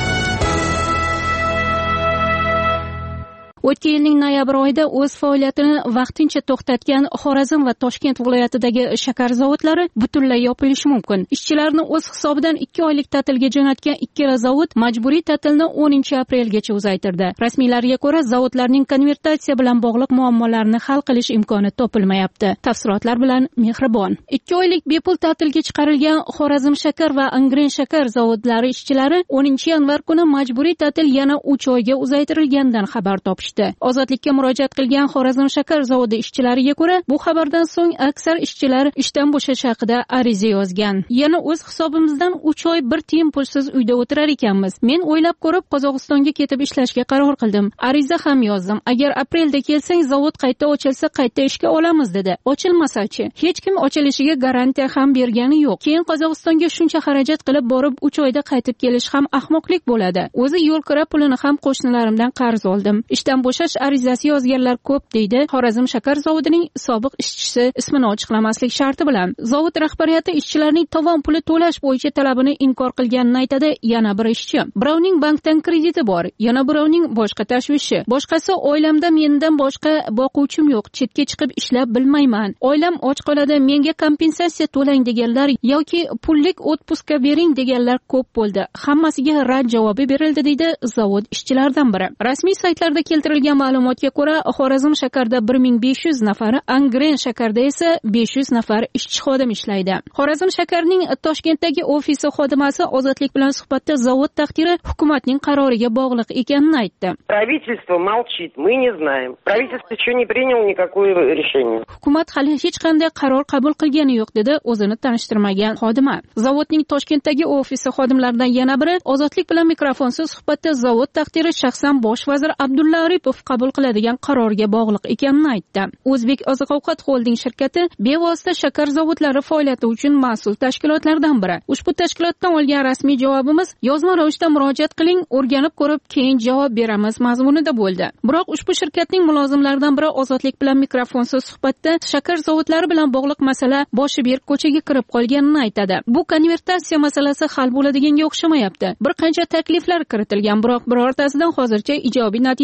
O'tgan yilning noyabr oyida o'z faoliyatini vaqtincha to'xtatgan Xorazm va Toshkent viloyatidagi shakar zavodlari butunlay yopilishi mumkin. Ishchilarni o'z hisobidan 2 oylik ta'tilga jo'natgan ikkala zavod majburiy ta'tilni 10-aprelgacha uzaytirdi. Rasmiylarga ko'ra, zavodlarning konvertatsiya bilan bog'liq muammolarni hal qilish imkoni topilmayapti. Tafsilotlar bilan Mehribon. 2 oylik bepul ta'tilga chiqarilgan Xorazm shakar va Angren shakar zavodlari ishchilari 10-yanvar kuni majburiy ta'til yana 3 oyga uzaytirilganidan xabar topishdi. Ozodlikka murojaat qilgan Xorazm shakar zavodi ishchilariga ko'ra, bu xabardan so'ng aksar ishchilar ishdan bo'shash haqida ariza yozgan. Yana o'z hisobimizdan 3 oy bir tiyin pulsiz uyda o'tirar ekanmiz. Men o'ylab ko'rib Qozog'istonga ketib ishlashga qaror qildim. Ariza ham yozdim. Agar aprelda kelsang, zavod qayta ochilsa, qayta ishga olamiz dedi. Ochilmasa-chi? Hech kim ochilishiga garantiya ham bergani yo'q. Keyin Qozog'istonga shuncha xarajat qilib borib 3 oyda qaytib kelish ham ahmoqlik bo'ladi. O'zi yo'l kira pulini ham qo'shnilarimdan qarz oldim. Ishdan bo'shash arizasi yozganlar ko'p deydi Xorazm shakar zavodining sobiq ishchisi ismini ochiqlamaslik sharti bilan. Zavod rahbariyati ishchilarning tovon puli to'lash bo'yicha talabini inkor qilganini aytadi yana bir ishchi. Birovning bankdan krediti bor, yana birovning boshqa tashvishi. Boshqasi oilamda mendan boshqa boquvchim yo'q, chetga chiqib ishlab bilmayman. Oilam och qoladi, menga kompensatsiya to'lang deganlar yoki pullik otpuska bering deganlar ko'p bo'ldi. Hammasiga rad javobi berildi deydi zavod ishchilaridan biri. Rasmiy saytlarda keltirilgan ma'lumotga ko'ra, Xorazm shakarda 1500 nafar, Angren shakarda esa 500 nafar ishchi xodim ishlaydi. Xorazm shakarning Toshkentdagi ofisi xodimasi Ozodlik bilan suhbatda zavod taqdiri hukumatning qaroriga bog'liq ekanini aytdi. Правительство молчит, мы не знаем. Правительство еще не приняло никакое решение. Hukumat hali hech qanday qaror qabul qilgani yo'q dedi o'zini tanishtirmagan xodima. Zavodning Toshkentdagi ofisi xodimlaridan yana biri Ozodlik bilan mikrofonsiz suhbatda zavod taqdiri shaxsan bosh vazir Abdulla Aripov qabul qiladigan qarorga bog'liq ekanini aytdi. O'zbek oziq-ovqat xolding shirkati bevosita shakar zavodlari faoliyati uchun mas'ul tashkilotlardan biri. Ushbu tashkilotdan olgan rasmiy javobimiz yozma ravishda murojaat qiling, o'rganib ko'rib keyin javob beramiz mazmunida bo'ldi. Biroq ushbu shirkatning mulozimlaridan biri Ozodlik bilan mikrofonsiz suhbatda shakar zavodlari bilan bog'liq masala boshi berk ko'chaga kirib qolganini aytadi. Bu konvertatsiya masalasi hal bo'ladiganga o'xshamayapti. Bir qancha takliflar kiritilgan, biroq birortasidan hozircha ijobiy natija yo'q.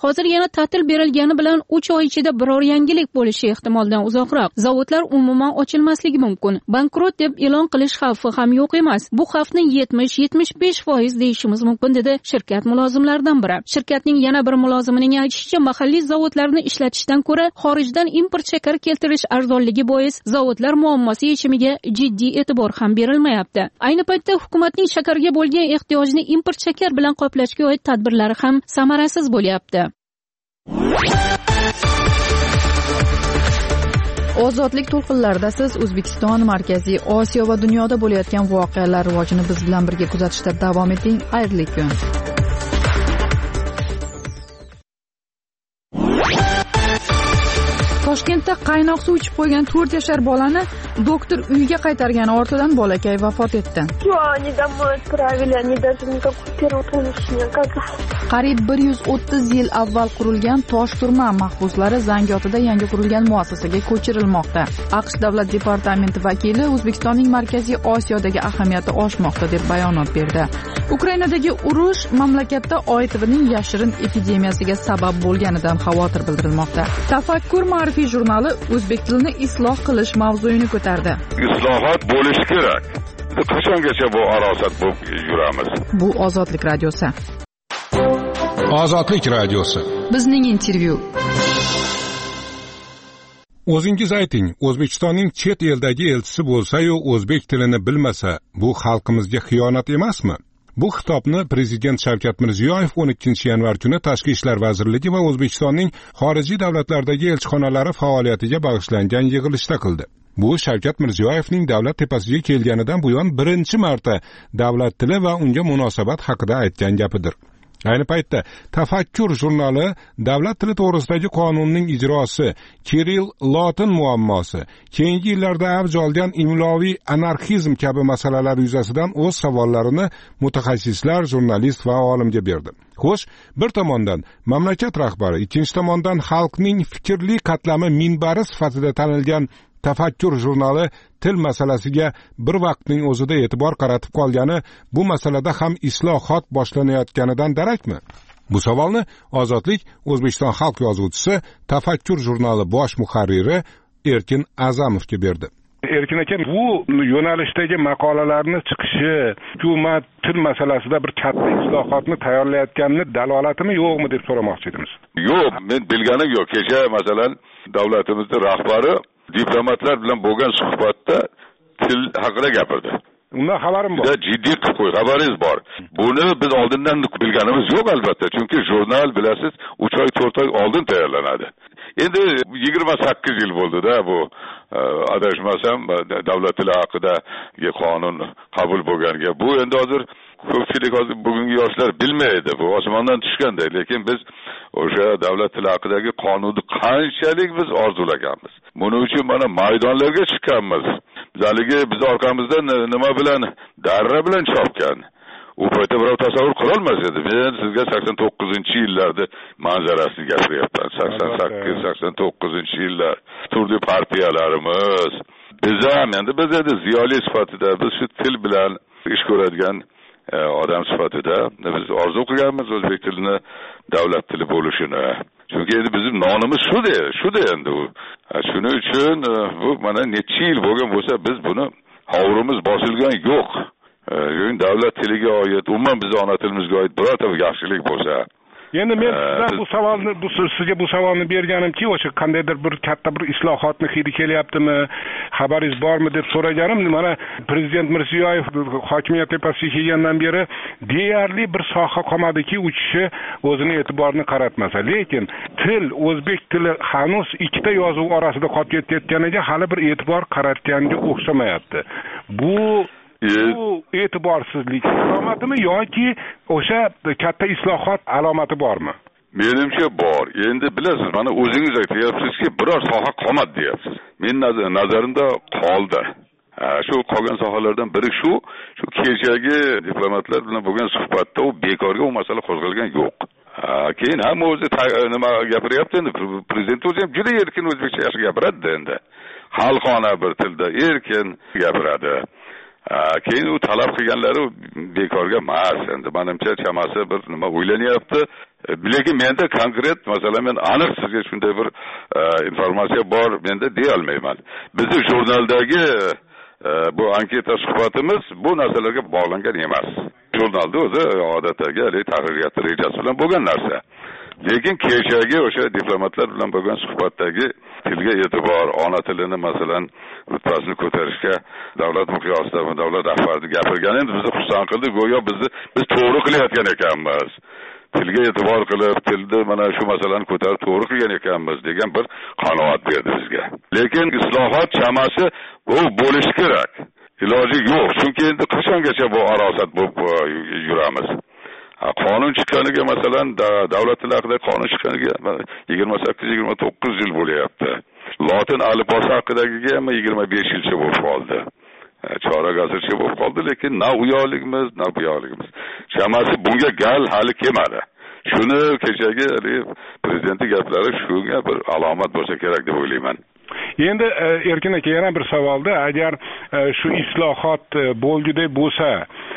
hozir yana ta'til berilgani bilan 3 oy ichida biror yangilik bo'lishi ehtimoldan uzoqroq. Zavodlar umuman ochilmasligi mumkin. Bankrot deb e'lon qilish xavfi ham yo'q emas. Bu xavfni 70-75% deyishimiz mumkin, dedi shirkat mulozimlaridan biri. Shirkatning yana bir mulozimining aytishicha, mahalliy zavodlarni ishlatishdan ko'ra xorijdan import shakar keltirish arzonligi bois zavodlar muammosi yechimiga jiddiy e'tibor ham berilmayapti. Ayni paytda hukumatning shakarga bo'lgan ehtiyojni import shakar bilan qoplashga oid tadbirlari ham samarasiz bo'lyapti. Ozodlik to'lqinlarida siz O'zbekiston, Markaziy Osiyo va dunyoda bo'layotgan voqealar rivojini biz bilan birga kuzatishda davom eting. Xayrli kun. Toshkentda qaynoq suv ichib qo'ygan 4 yashar bolani doktor uyga qaytargani ortidan bolakay vafot etdi. Они домой отправили, они даже никакой первой помощи не оказали. Qariyb 130 yil avval qurilgan tosh turma mahbuslari Zangiotida yangi qurilgan muassasaga ko'chirilmoqda. AQSh davlat departamenti vakili O'zbekistonning Markaziy Osiyodagi ahamiyati oshmoqda deb bayonot berdi. Ukrainadagi urush mamlakatda OITVning yashirin epidemiyasiga sabab bo'lganidan xavotir bildirilmoqda. Tafakkur ma'rifiy jurnali o'zbek tilini isloh qilish mavzuyini ko'tardi. Islohot bo'lishi kerak. Qachongacha bu arosat bo'lib yuramiz? Bu Ozodlik radiosi. Ozodlik radiosi. Bizning intervyu. O'zingiz ayting, O'zbekistonning chet eldagi elchisi bo'lsa-yu o'zbek tilini bilmasa, bu xalqimizga xiyonat emasmi? Bu xitobni Prezident Shavkat Mirziyoyev 12-yanvar kuni Tashqi ishlar vazirligi va O'zbekistonning xorijiy davlatlardagi elchixonalari faoliyatiga bag'ishlangan yig'ilishda qildi. Bu Shavkat Mirziyoyevning davlat tepasiga kelganidan buyon birinchi marta davlat tili va unga munosabat haqida aytgan gapidir. Ayni paytda Tafakkur jurnali davlat tili to'g'risidagi qonunning ijrosi, Kirill Lotin muammosi, keyingi yillarda avj olgan imloviy anarxizm kabi masalalar yuzasidan o'z savollarini mutaxassislar, jurnalist va olimga berdi. Xo'sh, bir tomondan mamlakat rahbari, ikkinchi tomondan xalqning fikrli qatlami minbari sifatida tanilgan Tafakkur jurnali til masalasiga bir vaqtning o'zida e'tibor qaratib qolgani bu masalada ham islohot boshlanayotganidan darakmi? Bu savolni Ozodlik O'zbekiston xalq yozuvchisi, Tafakkur jurnali bosh muharriri Erkin Azamovga berdi. Erkin aka, bu yo'nalishdagi maqolalarni chiqishi hukumat til masalasida bir katta islohotni tayyorlayotganini dalolatimi yo'qmi deb so'ramoqchi edimiz. Yo'q, men bilganim yo'q. Kecha masalan davlatimizning rahbari diplomatlar bilan bo'lgan suhbatda til haqida gapirdi. Undan xabarim bor. Jiddiy xabaringiz bor. Buni biz oldindan bilganimiz yo'q albatta. Chunki jurnal bilasiz 3 oy 4 oy oldin tayyorlanadi. Endi 28 yil bo'ldi-da bu adashmasam davlat tili haqidagi qonun qabul bo'lganiga. Bu endi hozir ko'pchilik bugungi yoshlar bilmaydi. Bu osmondan tushganday, lekin biz o'sha davlat tili haqidagi qonunni qanchalik biz orzulaganmiz. Buning uchun mana maydonlarga chiqqanmiz. Bizaligi biz orqamizda nima bilan, darra bilan chopgan. U paytda birov tasavvur qila olmas edi. Men sizga 89-yillarda manzarasini gapiryapman. 88-89-yillar turli partiyalarimiz. Biz ham endi ziyoli sifatida biz shu til bilan ish ko'radigan odam sifatida biz orzu qilganmiz o'zbek tilini davlat tili bo'lishini. Chunki endi bizim nonimiz shu endi u. Shuning uchun bu mana necha yil bo'lgan bo'lsa biz buni hovurimiz bosilgan yo'q. Davlat tiliga oid, umuman bizning ona tilimizga oid birorta yaxshilik bo'lsa. Endi men sizga bu savolni berganimki, o'sha qandaydir bir katta bir islohotni hidi kelyaptimi, xabaringiz bormi deb so'raganim. Mana Prezident Mirziyoyev hokimiyat tepasiga kelgandan beri deyarli bir soha qolmadiki, u kishi o'zini e'tiborini qaratmasa. Lekin til, o'zbek tili hanuz ikkita yozuv orasida qolib ketayotganiga hali bir e'tibor qaratganga o'xshamayapti. Bu e'tiborsizlik alomatimi yoki o'sha katta islohot alomati bormi? Menimcha bor. Endi bilasiz, mana o'zingiz aytyapsizki, biror soha qolmadi deyapsiz. Men nazarimda qoldi. Shu qolgan sohalardan biri shu kechagi diplomatlar bilan bo'lgan suhbatda u bekorga u masala qo'zg'algan yo'q. Keyin hamma o'zi nima gapiryapti endi, prezident o'zi ham juda erkin o'zbekcha yaxshi gapiradi endi. Xalqona bir tilda erkin gapiradi. Keyin u talab qilganlari bekorga emas. Endi menimcha chamasi bir nima o'ylanyapti. lekin menda konkret masalan men aniq sizga shunday bir informatsiya bor menda deya olmayman. Bizni jurnaldagi bu anketa suhbatimiz bu narsalarga bog'langan emas. Jurnalda o'zi odatdagi tahririyat rejasi bilan bo'lgan narsa. Lekin kechagi o'sha diplomatlar bilan bo'lgan suhbatdagi tilga e'tibor, ona tilini masalan rutbasini ko'tarishga davlat miqyosida va davlat rahbari gapirgani endi bizni xursand qildi, go'yo biz to'g'ri qilayotgan ekanmiz. Tilga e'tibor qilib, tilni mana shu masalani ko'tarib to'g'ri qilgan ekanmiz degan bir qanoat berdi bizga. Lekin islohot chamasi bu bo'lishi kerak. Iloji yo'q, chunki endi qachongacha bu arosat bo'lib yuramiz. Qonun chiqqaniga masalan davlat tili haqida qonun chiqqaniga 28-29 yil bo'lyapti. Lotin alifbosi haqidagiga ham 25 yilcha bo'lib qoldi. Chorak asrcha bo'lib qoldi, lekin na u yoqligimiz, na bu yoqligimiz. Chamasi bunga gal hali kelmadi. Shuni kechagi prezidentning gaplari shunga bir alomat bo'lsa kerak deb o'ylayman. Endi Erkin aka yana bir savolda, agar shu islohot bo'lguday bo'lsa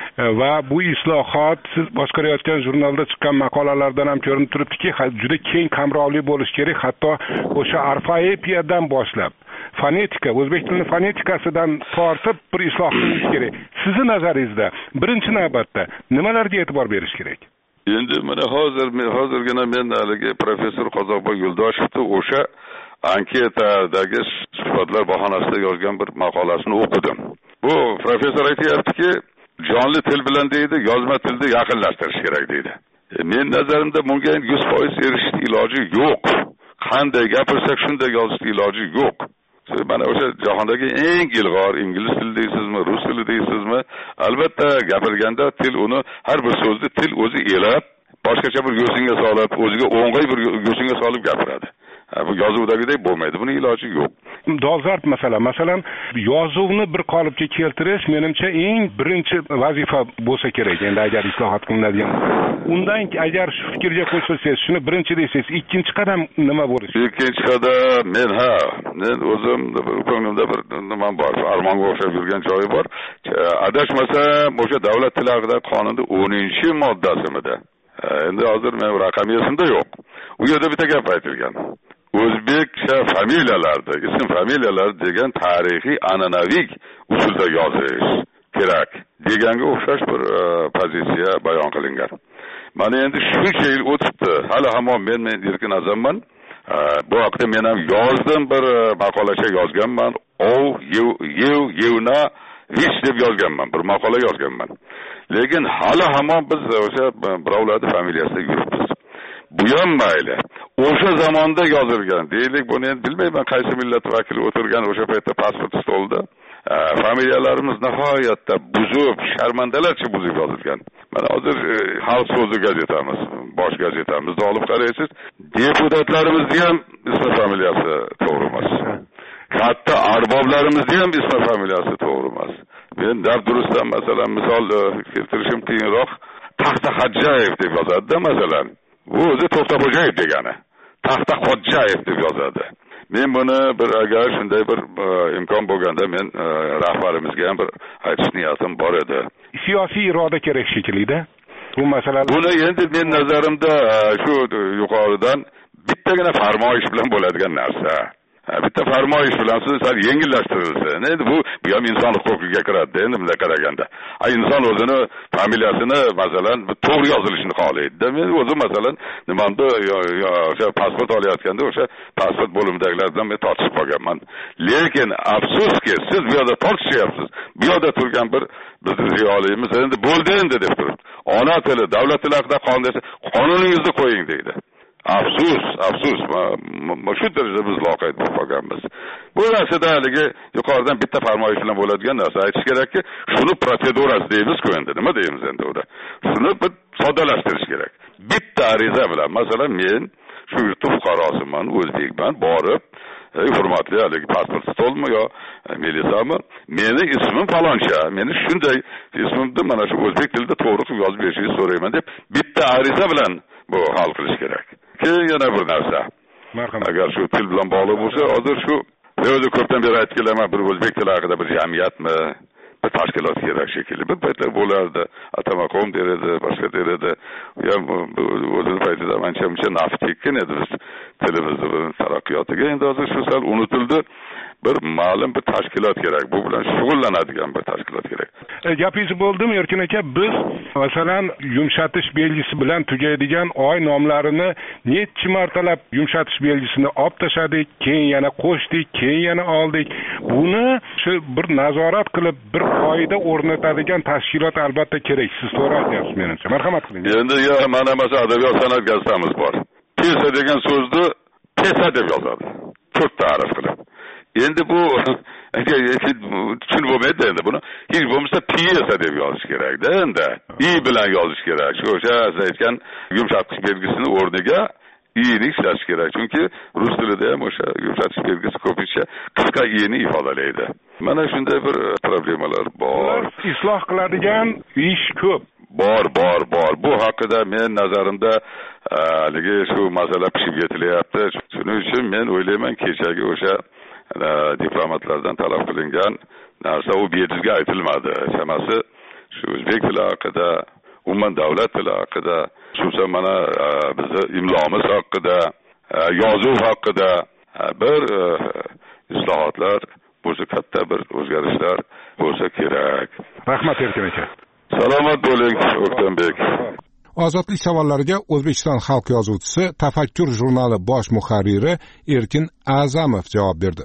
va bu islohot siz boshqarayotgan jurnalda chiqqan maqolalardan ham ko'rinib turibdiki, juda keng qamrovli bo'lishi kerak, hatto o'sha orfoepiyadan boshlab fonetika, o'zbek tilining fonetikasidan tortib bir isloh qilinishi kerak. Sizning nazaringizda birinchi navbatda nimalarga e'tibor berish kerak? Endi mana hozirgina men haligi professor Qozoqboy Yo'ldoshevni o'sha anketadagi suhbatlar bahonasida yozgan bir maqolasini o'qidim. Bu professor aytayaptiki, jonli til bilan deydi, yozma tilni yaqinlashtirish kerak deydi. Men nazarimda bunga 100% erishishning iloji yo'q. Qanday gapirsak shunday yozishning iloji yo'q. Mana o'sha jahondagi eng ilg'or ingliz tili deysizmi, rus tili deysizmi, albatta gapirganda til uni har bir so'zni til o'zi elab, boshqacha bir yo'singa solib, o'ziga o'ng'ay bir yo'singa solib gapiradi. Bu yozuvdagidek bo'lmaydi. Buning iloji yo'q. Dolzarb masalan, yozuvni bir qolipga keltirish menimcha eng birinchi vazifa bo'lsa kerak. Endi agar islohot qilinadigan. Undan agar shu fikrga qo'shilsangiz, shuni birinchi deysiz, ikkinchi qadam nima bo'lishi? Ikkinchi qadam men o'zim ko'nglimda bir nima bor, armonga o'xshab yurgan joyi bor. Adashmasam, o'sha davlat tili haqida qonunning 10-moddasimida. Endi hozir men raqam esimda yo'q. U yerda bitta gap aytilgan. O'zbekcha familiyalarda, ism familiyalar degan tarixiy an'anaviy usulda yozish kerak deganga o'xshash bir pozitsiya bayon qilingan. Mana endi shuncha yil o'tibdi. Hali hamon men Erkin Azamman. Bu haqda men ham yozdim, bir maqolacha yozganman. Yevna Vish deb yozganman, bir maqola yozganman. Lekin hali hamon biz o'sha birovlarning familiyasida yuribmiz. Bu ham mayli. O'sha zamonda yozilgan. Deylik, buni endi bilmayman qaysi millat vakili o'tirgan o'sha paytda pasport stolida. Familiyalarimiz nihoyatda buzib, sharmandalarcha buzib yozilgan. Mana hozir Xalq so'zi gazetamiz, bosh gazetamizda olib qaraysiz, deputatlarimizni ham ismi familiyasi to'g'ri emas. Katta arboblarimizni ham ismi familiyasi to'g'ri emas. Men Dabdurustdan masalan misol keltirishim qiyinroq. Taxtaxo'jayev deb yozadi masalan. Bu o'zi To'xtaxo'jayev degani. Taxtaxo'jayev deb yozadi. Men buni bir agar shunday bir imkon bo'lganda men rahbarimizga ham bir aytish niyatim bor edi. Siyosiy iroda kerak shekilli-da. Bu masala buni endi men nazarimda shu yuqoridan bittagina farmoyish bilan bo'ladigan narsa. Bitta farmoyish bilan sal yengillashtirilsin. Endi bu ham inson huquqiga kiradi. Endi bunday qaraganda. Inson o'zini familiyasini masalan to'g'ri yozilishini xohlaydi. Men o'zim masalan nimamda o'sha pasport olayotganda o'sha pasport bo'limidagilar bilan men tortishib qolganman. Lekin afsuski siz bu yerda tortishyapsiz. Bu yerda turgan bir bizning ziyolimiz endi bo'ldi endi deb turibdi. Ona tili, davlat tili haqida qonun desa, qonuningizni qo'ying deydi. Afsus. Shu darajada biz loqayd bo'lib qolganmiz. Bu narsada haligi yuqoridan bitta farmoyish bilan bo'ladigan narsa aytish kerakki, shuni protsedurasi deymiz-ku endi, nima deymiz endi unda. Shuni bir soddalashtirish kerak. Bitta ariza bilan, masalan, men shu yurt fuqarosiman, o'zbekman, borib, hurmatli haligi pasport stolmi yo milisami, meni ismim faloncha, meni shunday ismimni mana shu o'zbek tilida to'g'ri qilib yozib berishingizni so'rayman deb bitta ariza bilan bu hal qilish kerak. Keyin yana bir narsa. Agar shu til bilan bog'liq bo'lsa, hozir shu o'zi ko'pdan beri aytganman, bir o'zbek tili haqida bir jamiyatmi, bir tashkilot kerak shekilli. Bir paytlar bo'lardi, atamaqom der edi, boshqa der edi. O'zini paytida ancha naf chekkan edi biz televizor taraqqiyotiga. Endi hozir shu sal unutildi. Bir ma'lum bir tashkilot kerak. Bu bilan shug'ullanadigan bir tashkilot kerak. Gapingiz bo'ldimi Erkin aka? Biz masalan yumshatish belgisi bilan tugaydigan oy nomlarini necha martalab yumshatish belgisini olib tashladik, keyin yana qo'shdik, keyin yana oldik. Buni shu bir nazorat qilib, bir qoida o'rnatadigan tashkilot albatta kerak. Siz to'g'ri aytyapsiz menimcha. Marhamat qiling. Endi mana masalan adabiyot san'at gazetamiz bor. Pesa degan so'zni pesa deb yozadi. 4 ta'rif qilib. Endi bu tushunib bo'lmaydi endi buni. Hech bo'lmasa piyesa deb yozish kerak-da endi. I bilan yozish kerak. O'sha siz aytgan yumshatish belgisini o'rniga i'ni ishlatish kerak. Chunki rus tilida ham o'sha yumshatish belgisi ko'pincha qisqa i'ni ifodalaydi. Mana shunday bir problemalar bor. Isloh qiladigan ish ko'p. Bor. Bu haqida men nazarimda haligi shu masala pishib yetilyapti. Shuning uchun men o'ylayman kechagi o'sha diplomatlardan talab qilingan narsa u bejizga aytilmadi. Chamasi shu o'zbek tili haqida, umuman davlat tili haqida, xususan mana bizni imlomiz haqida, yozuv haqida bir islohotlar bo'lsa, katta bir o'zgarishlar bo'lsa kerak. Rahmat Erkin aka. Salomat bo'ling O'ktanbek. Ozodlik savollariga O'zbekiston xalq yozuvchisi, Tafakkur jurnali bosh muharriri Erkin A'zamov javob berdi.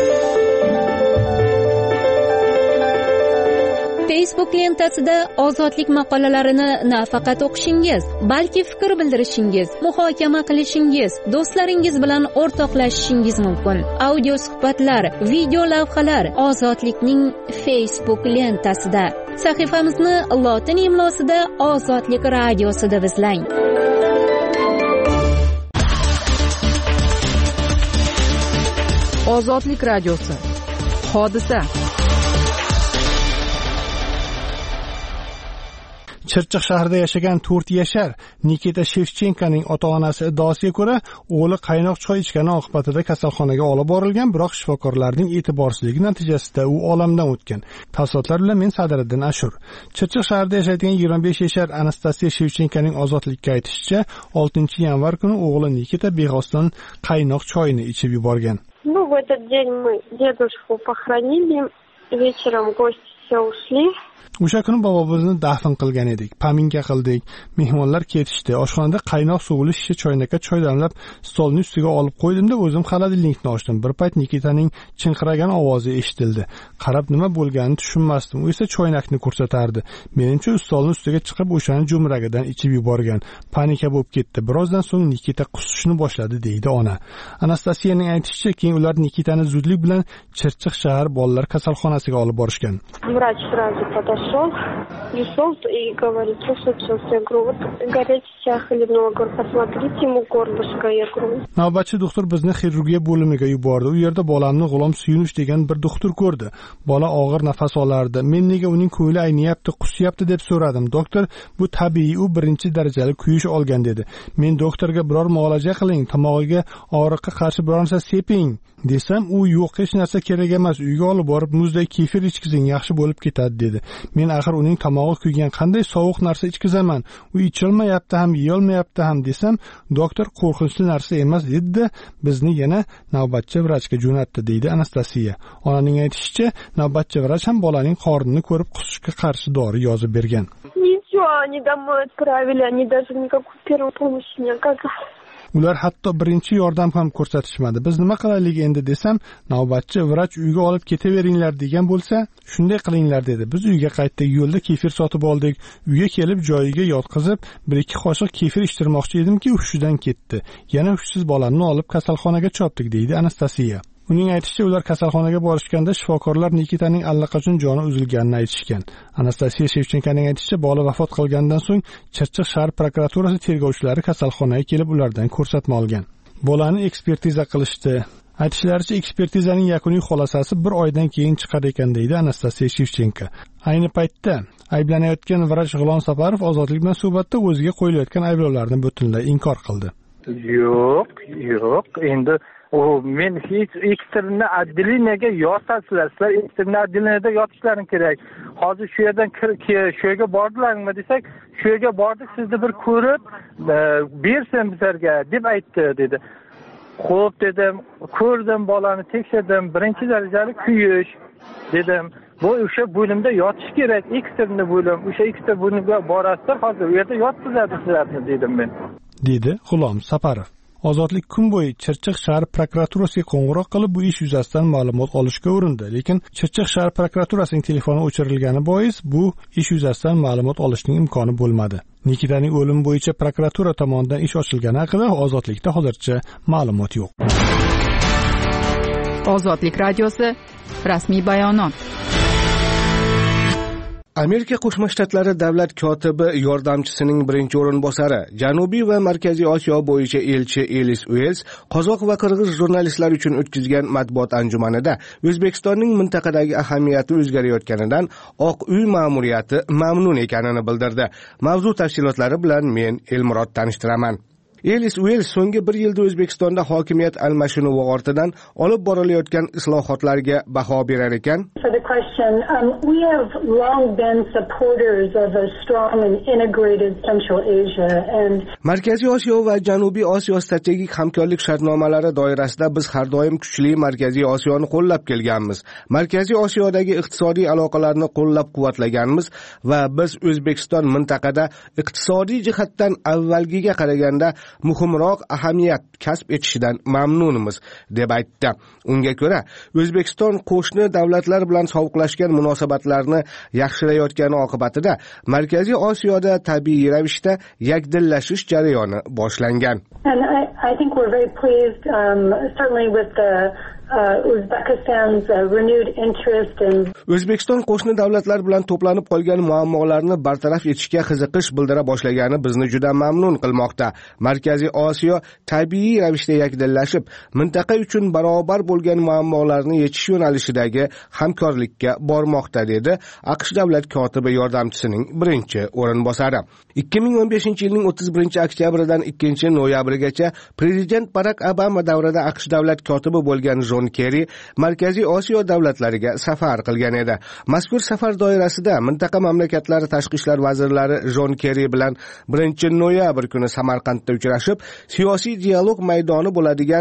Facebook lentasida ozodlik maqolalarini nafaqat o'qishingiz, balki fikr bildirishingiz, muhokama qilishingiz, do'stlaringiz bilan o'rtoqlashishingiz mumkin. Audio suhbatlar, video lavhalar Ozodlikning Facebook lentasida. Sahifamizni lotin imlosida Ozodlik radiosi deb izlang. Ozodlik radiosi. Hodisa. Chirchiq shahrida yashagan 4 yashar Nikita Shevchenkoning ota-onasi iddaosiga ko'ra, o'g'li qaynoq choy ichgani oqibatida kasalxonaga olib borilgan, biroq shifokorlarning e'tiborsizligi natijasida u olamdan o'tgan. Tafsilotlar bilan men Sadiriddin Ashur. Chirchiq shahrida yashaydigan 25 yashar Anastasiya Shevchenkoning ozodlikka aytishicha, 6-yanvar kuni o'g'li Nikita bexosdan qaynoq choyni ichib yuborgan. В этот день мы дедушку похоронили, вечером гости все ушли. O'sha kuni bobomizni dafn qilgan edik. Paminka qildik. Mehmonlar ketishdi. Oshxonada qaynoq suvli shisha choynakka choy damlab stolning ustiga olib qo'ydimda o'zim xolodilnikni ochdim. Bir payt Nikitaning chinqiragan ovozi eshitildi. Qarab nima bo'lganini tushunmasdim. U esa choynakni ko'rsatardi. Menimcha stolning ustiga chiqib o'shani jo'mragidan ichib yuborgan. Panika bo'lib ketdi. Birozdan so'ng Nikita qusishni boshladi, deydi ona. Anastasiyaning aytishicha, keyin ular Nikitani zudlik bilan Chirchiq shahar bolalar kasalxonasiga olib borishgan. Vrach сразу подошел, пришел и говорит, слушайте, я говорю, вот горячий чай хлебного, говорю, посмотрите ему горлышко, я говорю. Navbatchi doktor bizni xirurgiya bo'limiga yubordi. U yerda bolamni G'ulom Suyunish degan bir doktor ko'rdi. Bola og'ir nafas olardi. Men nega uning ko'ngli ayniyapti, qusyapti deb so'radim. Doktor, bu tabiiy, u birinchi darajali kuyish olgan dedi. Men doktorga biror muolaja qiling, tomog'iga og'riqqa qarshi biror narsa seping desam, u yo'q, hech narsa kerak emas, uyga olib borib muzday kefir ichkizing, yaxshi bo'lib ketadi dedi. Men axir uning tomog'i kuygan, qanday sovuq narsa ichkizaman? U icholmayapti ham, yeyolmayapti ham desam, doktor qo'rqinchli narsa emas dedi, bizni yana navbatchi vrachga jo'natdi, deydi Anastasiya. Onaning aytishicha, navbatchi vrach ham bolaning qornini ko'rib qusishga qarshi dori yozib bergan. Nичего, они домой отправили, они даже никакую первую помощь не оказали. Ular hatto birinchi yordam ham ko'rsatishmadi. Biz nima qilaylik endi desam, navbatchi vrach uyga olib ketaveringlar degan bo'lsa, shunday qilinglar dedi. Biz uyga qaytdik, yo'lda kefir sotib oldik. Uyga kelib joyiga yotqizib, 1-2 qoshiq kefir ichtirmoqchi edimki, hushidan ketdi. Yana hushsiz bolamni olib kasalxonaga chopdik, deydi Anastasiya. Uning aytishicha, ular kasalxonaga borishganda shifokorlar Nikitaning allaqachon joni uzilganini aytishgan. Anastasiya Shevchenkoning aytishicha, bola vafot qilgandan so'ng Chirchiq shahar prokuraturasi tergovchilari kasalxonaga kelib ulardan ko'rsatma olgan. Bolani ekspertiza qilishdi. Aytishlaricha, ekspertizaning yakuniy xulosasi 1 oydan keyin chiqar ekan, deydi Anastasiya Shevchenko. Ayni paytda ayblanayotgan vrach G'ulom Safarov Ozodlik bilan suhbatda o'ziga qo'yilayotgan ayblovlarni butunlay inkor qildi. Yo'q, endi men eksterni отделениyaga yotasizlar. Sizlar eksterni отделениyaga yotishlaring kerak. Hozir shu yerdan shu yerga bordilarmi desak, shu yerga bordik, sizni bir ko'rib, bersin bizlarga deb aytdi dedi. Xo'p dedim, ko'rdim, bolani tekshirdim, birinchi darajali kuyish dedim. Bu o'sha bo'limda yotish kerak, eksterni bo'lim. O'sha ekster bo'limga borasizlar, hozir u yerda yotqizadi sizlarni dedim men. Dedi G'ulom Saparov. Ozodlik kun bo'yi Chirchiq shahar prokuraturasiga qo'ng'iroq qilib bu ish yuzasidan ma'lumot olishga urindi, lekin Chirchiq shahar prokuraturasining telefoni o'chirilgani bois bu ish yuzasidan ma'lumot olishning imkoni bo'lmadi. Nikitaning o'limi bo'yicha prokuratura tomonidan ish ochilgani haqida Ozodlikda hozircha ma'lumot yo'q. Ozodlik radiosi rasmiy bayonot. Amerika Qo'shma Shtatlari davlat kotibi yordamchisining birinchi o'rinbosari, Janubiy va Markaziy Osiyo bo'yicha elchi Ellis Uels qozoq va qirg'iz jurnalistlar uchun o'tkazgan matbuot anjumanida O'zbekistonning mintaqadagi ahamiyati o'zgarayotganidan Oq uy ma'muriyati mamnun ekanini bildirdi. Mavzu tafsilotlari bilan men Elmurod tanishtiraman. Ellis Uels so'nggi bir yilda O'zbekistonda hokimiyat almashinuvi ortidan olib borilayotgan islohotlarga baho berar ekan. For the question, we have long been supporters of a strong and integrated Central Asia and Markaziy Osiyo va Janubiy Osiyo strategik hamkorlik shartnomalari doirasida biz har doim kuchli Markaziy Osiyoni qo'llab kelganmiz. Markaziy Osiyodagi iqtisodiy aloqalarni qo'llab-quvvatlaganmiz va biz O'zbekiston mintaqada iqtisodiy jihatdan avvalgiga qaraganda muhimroq ahamiyat kasb etishidan mamnunmiz deb aytdi. Unga ko'ra, O'zbekiston qo'shni davlatlar bilan sovuqlashgan munosabatlarni yaxshilayotgani oqibatida Markaziy Osiyoda tabiiy ravishda yakdillashish jarayoni boshlangan. And I think we're very pleased certainly with the Uzbekistan's renewed interest in O'zbekiston qo'shni davlatlar bilan to'planib qolgan muammolarni bartaraf etishga qiziqish bildira boshlagani bizni juda mamnun qilmoqda. Markaziy Osiyo tabiiy ravishda yakdillashib, mintaqa uchun barobar bo'lgan muammolarni yechish yo'nalishidagi hamkorlikka bormoqda dedi AQSh davlat kotibi yordamchisining birinchi o'rinbosari. 2015-yilning 31-oktyabridan 2-noyabrigacha prezident Barak Obama davrida AQSh davlat kotibi bo'lgan Jon Kerri Markaziy Osiyo davlatlariga safar qilgan edi. Mazkur safar doirasida mintaqa mamlakatlari tashqi ishlar vazirlari Jon Kerri bilan 1-noyabr kuni Samarqandda uchrashib, siyosiy dialog maydoni bo'ladigan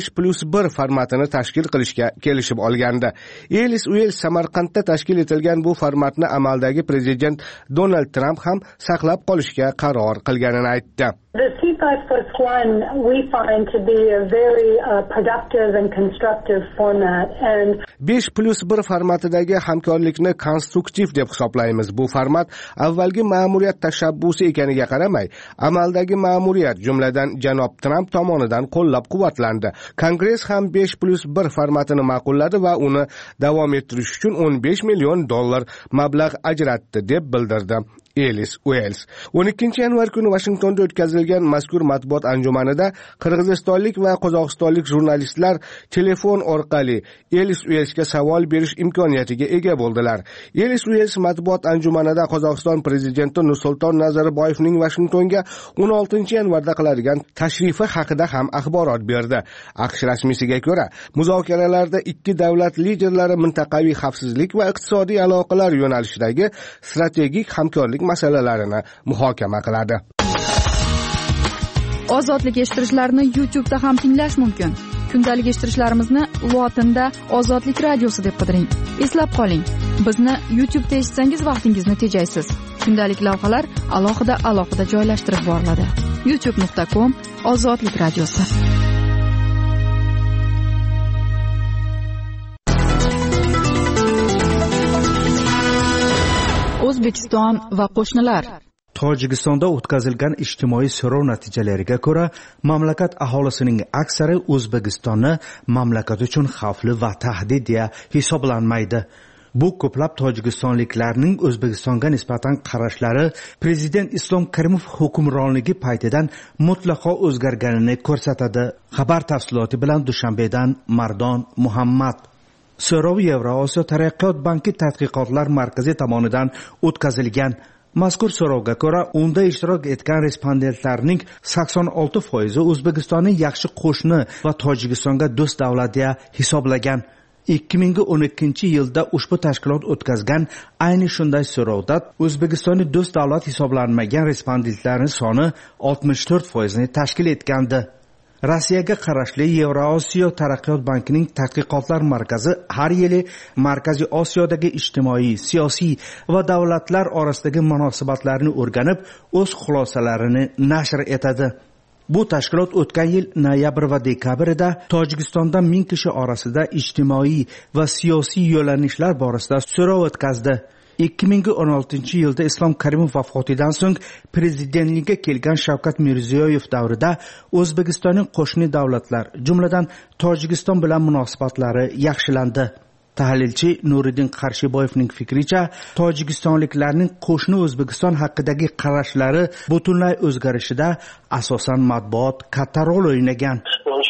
5+1 formatini tashkil qilishga kelishib olgandi. Ellis Uels Samarqandda tashkil etilgan bu formatni amaldagi prezident Donald Trump ham saqlab qolishga qaror qilganini aytdi. The C5+1 we find to be a very productive and constructive format and 5+1 formatidagi hamkorlikni konstruktiv deb hisoblaymiz. Bu format avvalgi ma'muriyat tashabbusi ekaniga qaramay, amaldagi ma'muriyat jumladan janob Trump tomonidan qo'llab-quvvatlandi. Kongress ham 5+1 formatini ma'qulladi va uni davom ettirish uchun $15 million mablag' ajratdi deb bildirdi Ellis Uels. 12-yanvar kuni Washingtonda o'tkazilgan mazkur matbuot anjumanida qirg'izistonlik va qozog'istonlik jurnalistlar telefon orqali Ellis Uelsga savol berish imkoniyatiga ega bo'ldilar. Ellis Uels matbuot anjumanida Qozog'iston prezidenti Nursulton Nazarboyevning Washingtonga 16-yanvarda qiladigan tashrifi haqida ham axborot berdi. AQSh rasmiysiga ko'ra, muzokaralarda ikki davlat liderlari mintaqaviy xavfsizlik va iqtisodiy aloqalar yo'nalishidagi strategik hamkorlik masalalarini muhokama qiladi. Ozodlik eshittirishlarni YouTube'da ham tinglash mumkin. Kundalik eshittirishlarimizni lotinda Ozodlik radiosi deb qidiring. Eslab qoling, bizni YouTube'da eshitsangiz vaqtingizni tejaysiz. Kundalik lavhalar alohida joylashtirib boriladi. youtube.com/Ozodlik radiosi. O'zbekiston va qo'shnilar. Tojikistonda o'tkazilgan ijtimoiy so'rov natijalariga ko'ra, mamlakat aholisining aksari O'zbekistonni mamlakat uchun xavfli va tahdid deya hisoblanmaydi. Bu ko'plab tojikistonliklarning O'zbekistonga nisbatan qarashlari prezident Islom Karimov hukmronligi paytidan mutlaqo o'zgarganini ko'rsatadi. Xabar tafsiloti bilan Dushanbedan Mardon Muhammad. So'rov Yevrosiyo taraqqiyot banki tadqiqotlar markazi tomonidan o'tkazilgan. Mazkur so'rovga ko'ra, unda ishtirok etgan respondentlarning 86% O'zbekistonni yaxshi qo'shni va Tojikistonga do'st davlat deya hisoblagan. 2012-yilda ushbu tashkilot o'tkazgan ayni shunday so'rovda O'zbekistonni do'st davlat hisoblanmagan respondentlarning soni 64% ni tashkil etgandi. Rossiyaga qarashli Yevrosiyo taraqqiyot bankining tadqiqotlar markazi har yili Markaziy Osiyodagi ijtimoiy, siyosiy va davlatlar orasidagi munosabatlarni o'rganib, o'z xulosalarini nashr etadi. Bu tashkilot o'tgan yil noyabr va dekabrda Tojikistonda 1000 kishi orasida ijtimoiy va siyosiy yo'nalishlar borasida so'rov o'tkazdi. 2016-yilda Islom Karimov vafotidan so'ng prezidentlikka kelgan Shavkat Mirziyoyev davrida O'zbekistonning qo'shni davlatlar, jumladan Tojikiston bilan munosabatlari yaxshilandi. Tahlilchi Nuriddin Qarshiboyevning fikricha, tojikistonliklarning qo'shni O'zbekiston haqidagi qarashlari butunlay o'zgarishida asosan matbuot katta rol o'ynagan.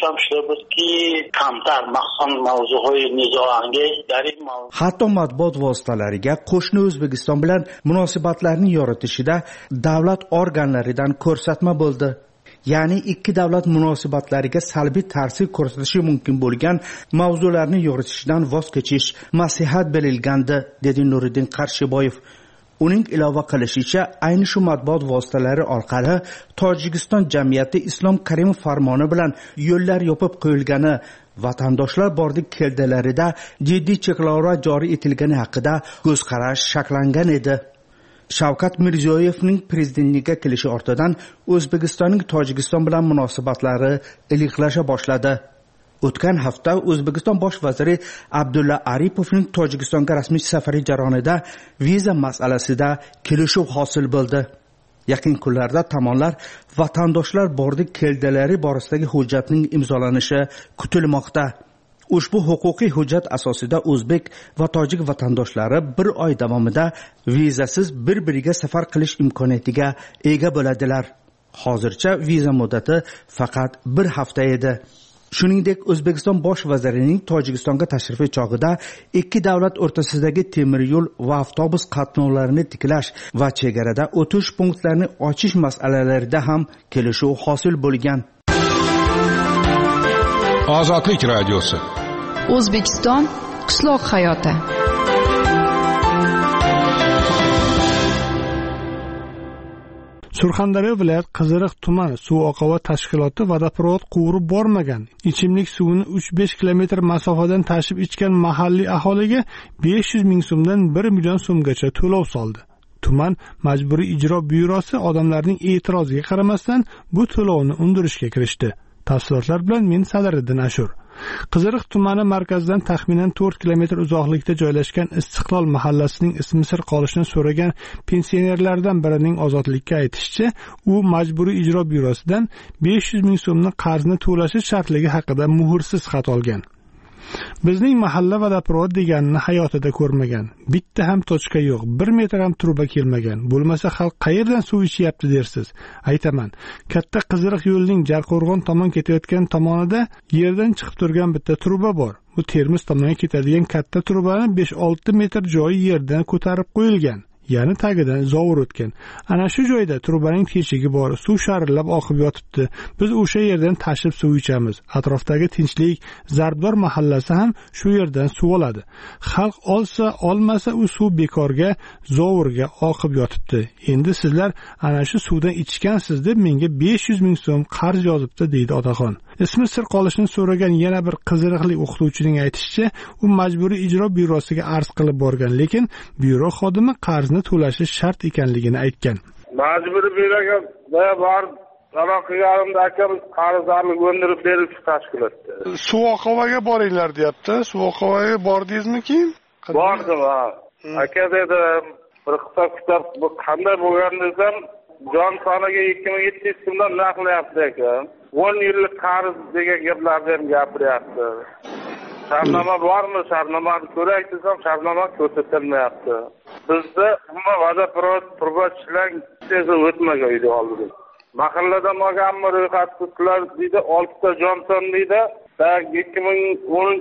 Hatto matbuot vositalariga qo'shni O'zbekiston bilan munosabatlarni yoritishida davlat organlaridan ko'rsatma bo'ldi. Ya'ni ikki davlat munosabatlariga salbiy ta'sir ko'rsatishi mumkin bo'lgan mavzularni yoritishdan voz kechish maslahat berilgandi, dedi Nuriddin Qarshiboyev. Uning ilova qilishicha, ayni shu matbuot vositalari orqali Tojikiston jamiyati Islom Karimov farmoni bilan yo'llar yopib qo'yilgani, vatandoshlar bordik keldilarida jiddiy cheklovlar joriy etilgani haqida ko'z qarash shakllangan edi. Shavkat Mirziyoyevning prezidentlikka kelishi ortidan O'zbekistonning Tojikiston bilan munosabatlari iliqlasha boshladi. O'tgan hafta O'zbekiston bosh vaziri Abdulla Aripovning Tojikistonga rasmiy safari jarayonida viza masalasida kelishuv hosil bo'ldi. Yaqin kunlarda tomonlar vatandoshlar bordik keldilari borasidagi hujjatning imzolanishi kutilmoqda. Ushbu huquqiy hujjat asosida o'zbek va tojik vatandoshlari bir oy davomida vizasiz bir-biriga safar qilish imkoniyatiga ega bo'ladilar. Hozircha viza muddati faqat bir hafta edi. Shuningdek, O'zbekiston bosh vazirining Tojikistonga tashrifi chog'ida ikki davlat o'rtasidagi temir yo'l va avtobus qatnovlarini tiklash va chegarada o'tish punktlarini ochish masalalarida ham kelishuv hosil bo'lgan. Ozodlik radiosi. O'zbekiston qishloq hayoti. Surxondaryo viloyat Qiziriq tuman suv oqova tashkiloti vodoprovod quvurib bormagan, ichimlik suvini 3-5 kilometr masofadan tashib ichgan mahalliy aholiga 500 ming so'mdan 1 million so'mgacha to'lov soldi. Tuman majburiy ijro byurosi odamlarning e'tiroziga qaramasdan bu to'lovni undirishga kirishdi. Tafsilotlar bilan men Sadiriddin Ashur. Qiziriq tumani markazidan taxminan 4 kilometr uzoqlikda joylashgan Istiqlol mahallasining ismi sir qolishini so'ragan pensionerlardan birining ozodlikka aytishicha, u majburiy ijro byurosidan 500 ming so'mni qarzni to'lashi shartligi haqida muhrsiz xat olgan. Bizning mahalla vodoprovod deganini hayotida ko'rmagan. Bitta ham tochka yo'q, 1 metr ham truba kelmagan. Bo'lmasa xalq qayerdan suv ichyapti dersiz. Aytaman, katta Qiziriq yo'lining Jarqo'rg'on tomon ketayotgan tomonida yerdan chiqib turgan bitta truba bor. Bu Termiz tomonga ketadigan katta trubani 5-6 metr joyi yerdan ko'tarib qo'yilgan. Ya'ni tagidan zovur o'tgan. Ana shu joyda trubaning teshigi bor, suv sharillab oqib yotibdi. Biz o'sha yerdan tashib suv ichamiz. Atrofdagi tinchlik, Zarbdor mahallasi ham shu yerdan suv oladi. Xalq olsa, olmasa u suv bekorga, zovurga oqib yotibdi. Endi sizlar ana shu suvdan ichgansiz deb menga 500 ming so'm qarz yozibdi, deydi otaxon. Ismi sir qolishini so'ragan yana bir qiziriqlik o'qituvchining aytishicha, u majburiy ijro byurosiga arz qilib borgan, lekin byuro xodimi qarzni to'lashi shart ekanligini aytgan. Majburiy byuroga borib talab qilganimda akamiz qarzlarni g'ondirib berishni tashkil etdi. Suvoqovaga boringlar deyapti. Suvoqovaga bordingizmi keyin? Bordim, ha. Aka dedi, bir kitob bu qanday bo'lgan desam, jon soniga 2700 so'mdan naqlyapti ekan. 10 yillik qarz degan gaplarni ham gapiryapti. Shartnoma bormi? Shartnomani ko'ray desam, shartnoma ko'rsatilmayapti. Bizda umuman vodoprovod truba ishlang tez o'tmagan edi oldin. Mahalladan olganmi ro'yxatlar deydi, 6 ta Johnson deydi.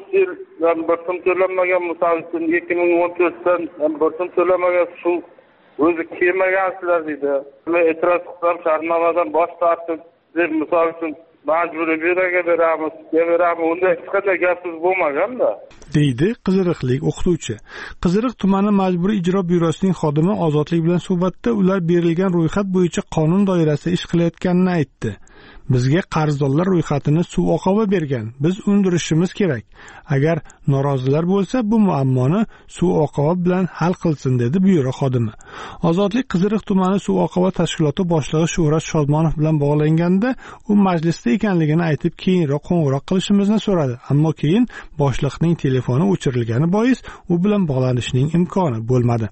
2010-yildan bir so'm to'lanmagan, misol uchun 2014dan bir so'm to'lanmagan suv o'zi kelmagansizlar deydi. Men e'tiroz qilsam shartnomadan bosh tortib deb misol uchun majburiy beraga beramiz, unday hech qanday gapsiz bo'lmaganda, deydi Qiziriqlik o'qituvchi. Qiziriq tumani majburiy ijro byurosining xodimi Ozodlik bilan suhbatda ular berilgan ro'yxat bo'yicha qonun doirasida ish qilayotganini aytdi. Bizga qarzdorlar ro'yxatini suv oqova bergan. Biz undirishimiz kerak. Agar norozilar bo'lsa, bu muammoni suv oqova bilan hal qilsin, dedi byuro xodimi. Ozodlik Qiziriq tumani suv oqova tashkiloti boshlig'i Shuhrat Shodmonov bilan bog'langanda, u majlisda ekanligini aytib, keyinroq qo'ng'iroq qilishimizni so'radi. Ammo keyin boshliqning telefoni o'chirilgani bois, u bilan bog'lanishning imkoni bo'lmadi.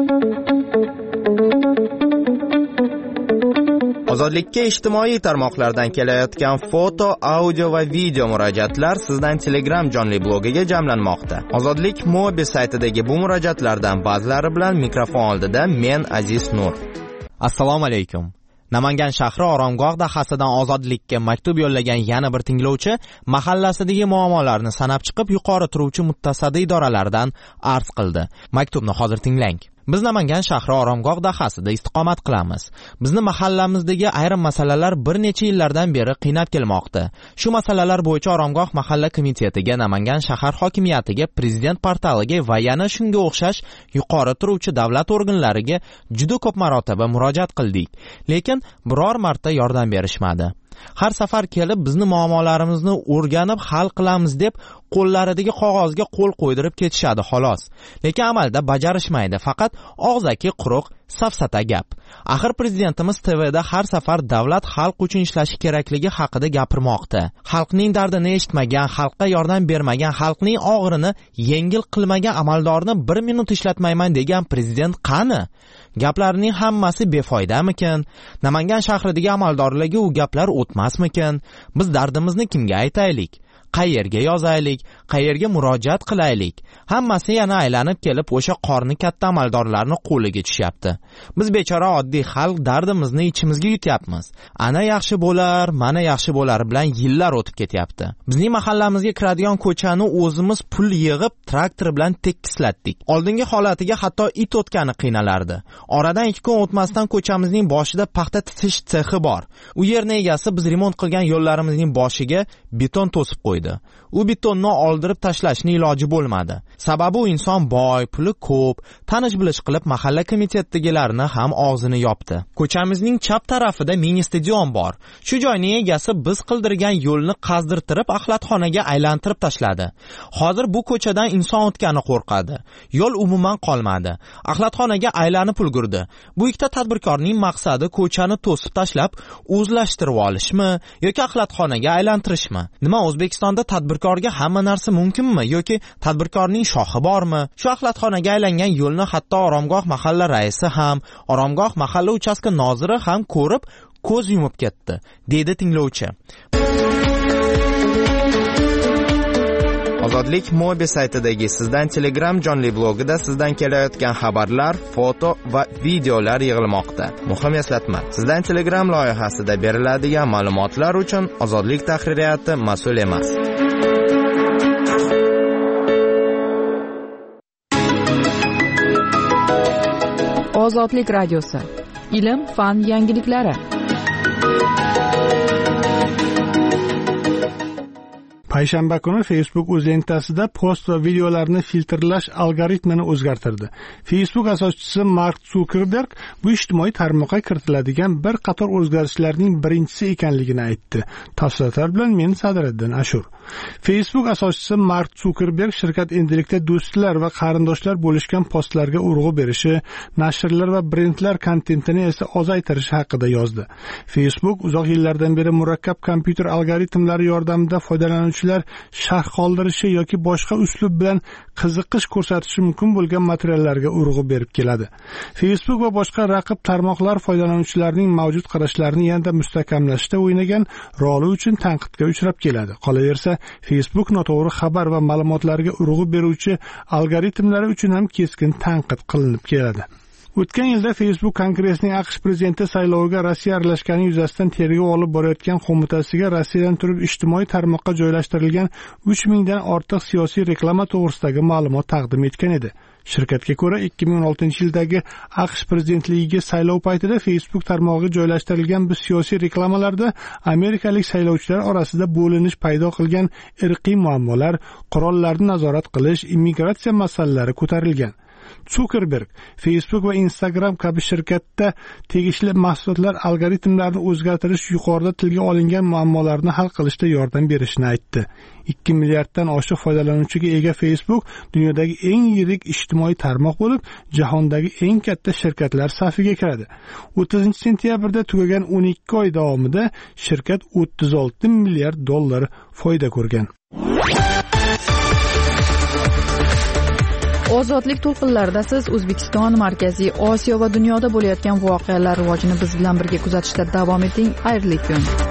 Ozodlikka ijtimoiy tarmoqlardan kelayotgan foto, audio va video murojaatlar sizdan Telegram jonli blogiga jamlanmoqda. Ozodlik Mobi saytidagi bu murojaatlardan ba'zilari bilan mikrofon oldida men Aziz Nur. Assalomu alaykum. Namangan shahri Oromgoh dahasidan Ozodlikka maktub yo'llagan yana bir tinglovchi mahallasidagi muammolarni sanab chiqib, yuqori turuvchi mutasaddi idoralardan arz qildi. Maktubni hozir tinglang. Biz Namangan shahri Oromgoh dahasida istiqomat qilamiz. Bizni mahallamizdagi ayrim masalalar bir necha yillardan beri qiynab kelmoqda. Shu masalalar bo'yicha Oromgoh mahalla komitetiga, Namangan shahar hokimiyatiga, prezident portaliga va yana shunga o'xshash yuqori turuvchi davlat organlariga juda ko'p marotaba murojaat qildik. Lekin biror marta yordam berishmadi. Har safar kelib bizni muammolarimizni o'rganib hal qilamiz deb qo'llaridagi qog'ozga qo'l qo'ydirib ketishadi xolos. Lekin amalda bajarishmaydi, faqat og'zaki quruq safsata gap. Axir prezidentimiz TVda har safar davlat xalq uchun ishlashi kerakligi haqida gapirmoqda. Xalqning dardini eshitmagan, xalqqa yordam bermagan, xalqning og'irini yengil qilmagan amaldorni 1 minut ishlatmayman degan prezident qani? Gaplarning hammasi befoydamikin? Namangan shahridagi amaldorlarga u gaplar o'tmasmikin? Biz dardimizni kimga aytaylik? Qayerga yozaylik, qayerga murojaat qilaylik? Hammasi yana aylanib kelib o'sha qorni katta amaldorlarning qo'liga tushyapti. Biz bechora oddiy xalq dardimizni ichimizga yutyapmiz. Ana yaxshi bo'lar, mana yaxshi bo'lar bilan yillar o'tib ketyapti. Bizning mahallamizga kiradigan ko'chani o'zimiz pul yig'ib traktor bilan tekislatdik. Oldingi holatiga hatto it o'tgani qiynalardi. Oradan 2 kun o'tmasdan ko'chamizning boshida paxta titish sexi bor. U yerning egasi biz remont qilgan yo'llarimizning boshiga beton to'sib qo'ydi. U betonni oldirib tashlashning iloji bo'lmadi. Sababi u inson boy, puli ko'p, tanish bilish qilib mahalla komitetidagilarni ham og'zini yopdi. Ko'chamizning chap tarafida mini stadion bor. Shu joyning egasi biz qildirgan yo'lni qazdirtirib axlatxonaga aylantirib tashladi. Hozir bu ko'chadan inson o'tgani qo'rqadi. Yo'l umuman qolmadi. Axlatxonaga aylanib ulgurdi. Bu ikkita tadbirkorning maqsadi ko'chani to'sib tashlab o'zlashtirib olishmi yoki axlatxonaga aylantirishmi? Nima O'zbekistonda tadbirkorga hamma narsa mumkinmi yoki tadbirkorning shoxi bormi? Shu axlatxonaga aylangan yo'lni hatto Oromgoh mahalla raisi ham, Oromgoh mahalla uchastka noziri ham ko'rib ko'z yumib ketdi, dedi tinglovchi. Ozodlik Mobi saytidagi sizdan Telegram jonli blogida sizdan kelayotgan xabarlar, foto va videolar yig'ilmoqda. Muhim eslatma, sizdan Telegram loyihasida beriladigan ma'lumotlar uchun Ozodlik tahririyati mas'ul emas. Ozodlik radiosi. Ilm, fan yangiliklari. Payshanba kuni Facebook o'z lentasida post va videolarni filtrlash algoritmini o'zgartirdi. Facebook asoschisi Mark Zuckerberg bu ijtimoiy tarmoqqa kiritiladigan bir qator o'zgarishlarning birinchisi ekanligini aytdi. Tafsilotlar bilan men Sadriddin Ashur. Facebook asoschisi Mark Zuckerberg shirkat endilikda do'stlar va qarindoshlar bo'lishgan postlarga urg'u berishi, nashrlar va brendlar kontentini esa ozaytirishi haqida yozdi. Facebook uzoq yillardan beri murakkab kompyuter algoritmlari yordamida foydalanuvchilar sharh qoldirishi yoki boshqa uslub bilan qiziqish ko'rsatishi mumkin bo'lgan materiallarga urg'u berib keladi. Facebook va boshqa raqib tarmoqlar foydalanuvchilarning mavjud qarashlarini yanada mustahkamlashda o'ynagan roli uchun tanqidga uchrab keladi. Qolaversa, Facebook noto'g'ri xabar va ma'lumotlarga urg'u beruvchi algoritmlari uchun ham keskin tanqid qilinib keladi. O'tgan yilda Facebook Kongressning AQSh prezidenti sayloviga Rossiya aralashgani yuzasidan tergov olib borayotgan qo'mitasiga Rossiyadan turib ijtimoiy tarmoqqa joylashtirilgan 3000 dan ortiq siyosiy reklama to'g'risidagi ma'lumot taqdim etgan edi. Shirkatga ko'ra 2016-yildagi AQSh prezidentligiga saylov paytida Facebook tarmog'iga joylashtirilgan bu siyosiy reklamalarda amerikalik saylovchilar orasida bo'linish paydo qilgan irqiy muammolar, qurollarni nazorat qilish, immigratsiya masalalari ko'tarilgan. Zuckerberg Facebook va Instagram kabi shirkatda tegishli mahsulotlar algoritmlarini o'zgartirish yuqorida tilga olingan muammolarni hal qilishda yordam berishini aytdi. 2 milliarddan oshiq foydalanuvchiga ega Facebook dunyodagi eng yirik ijtimoiy tarmoq bo'lib, jahondagi eng katta shirkatlar safiga kiradi. 30-sentyabrda tugagan 12 oy davomida shirkat 36 milliard dollar foyda ko'rgan. Ozodlik to'lqinlarida siz O'zbekiston, Markaziy Osiyo va dunyoda bo'layotgan voqealar rivojini biz bilan birga kuzatishda davom eting. Xayrli kun.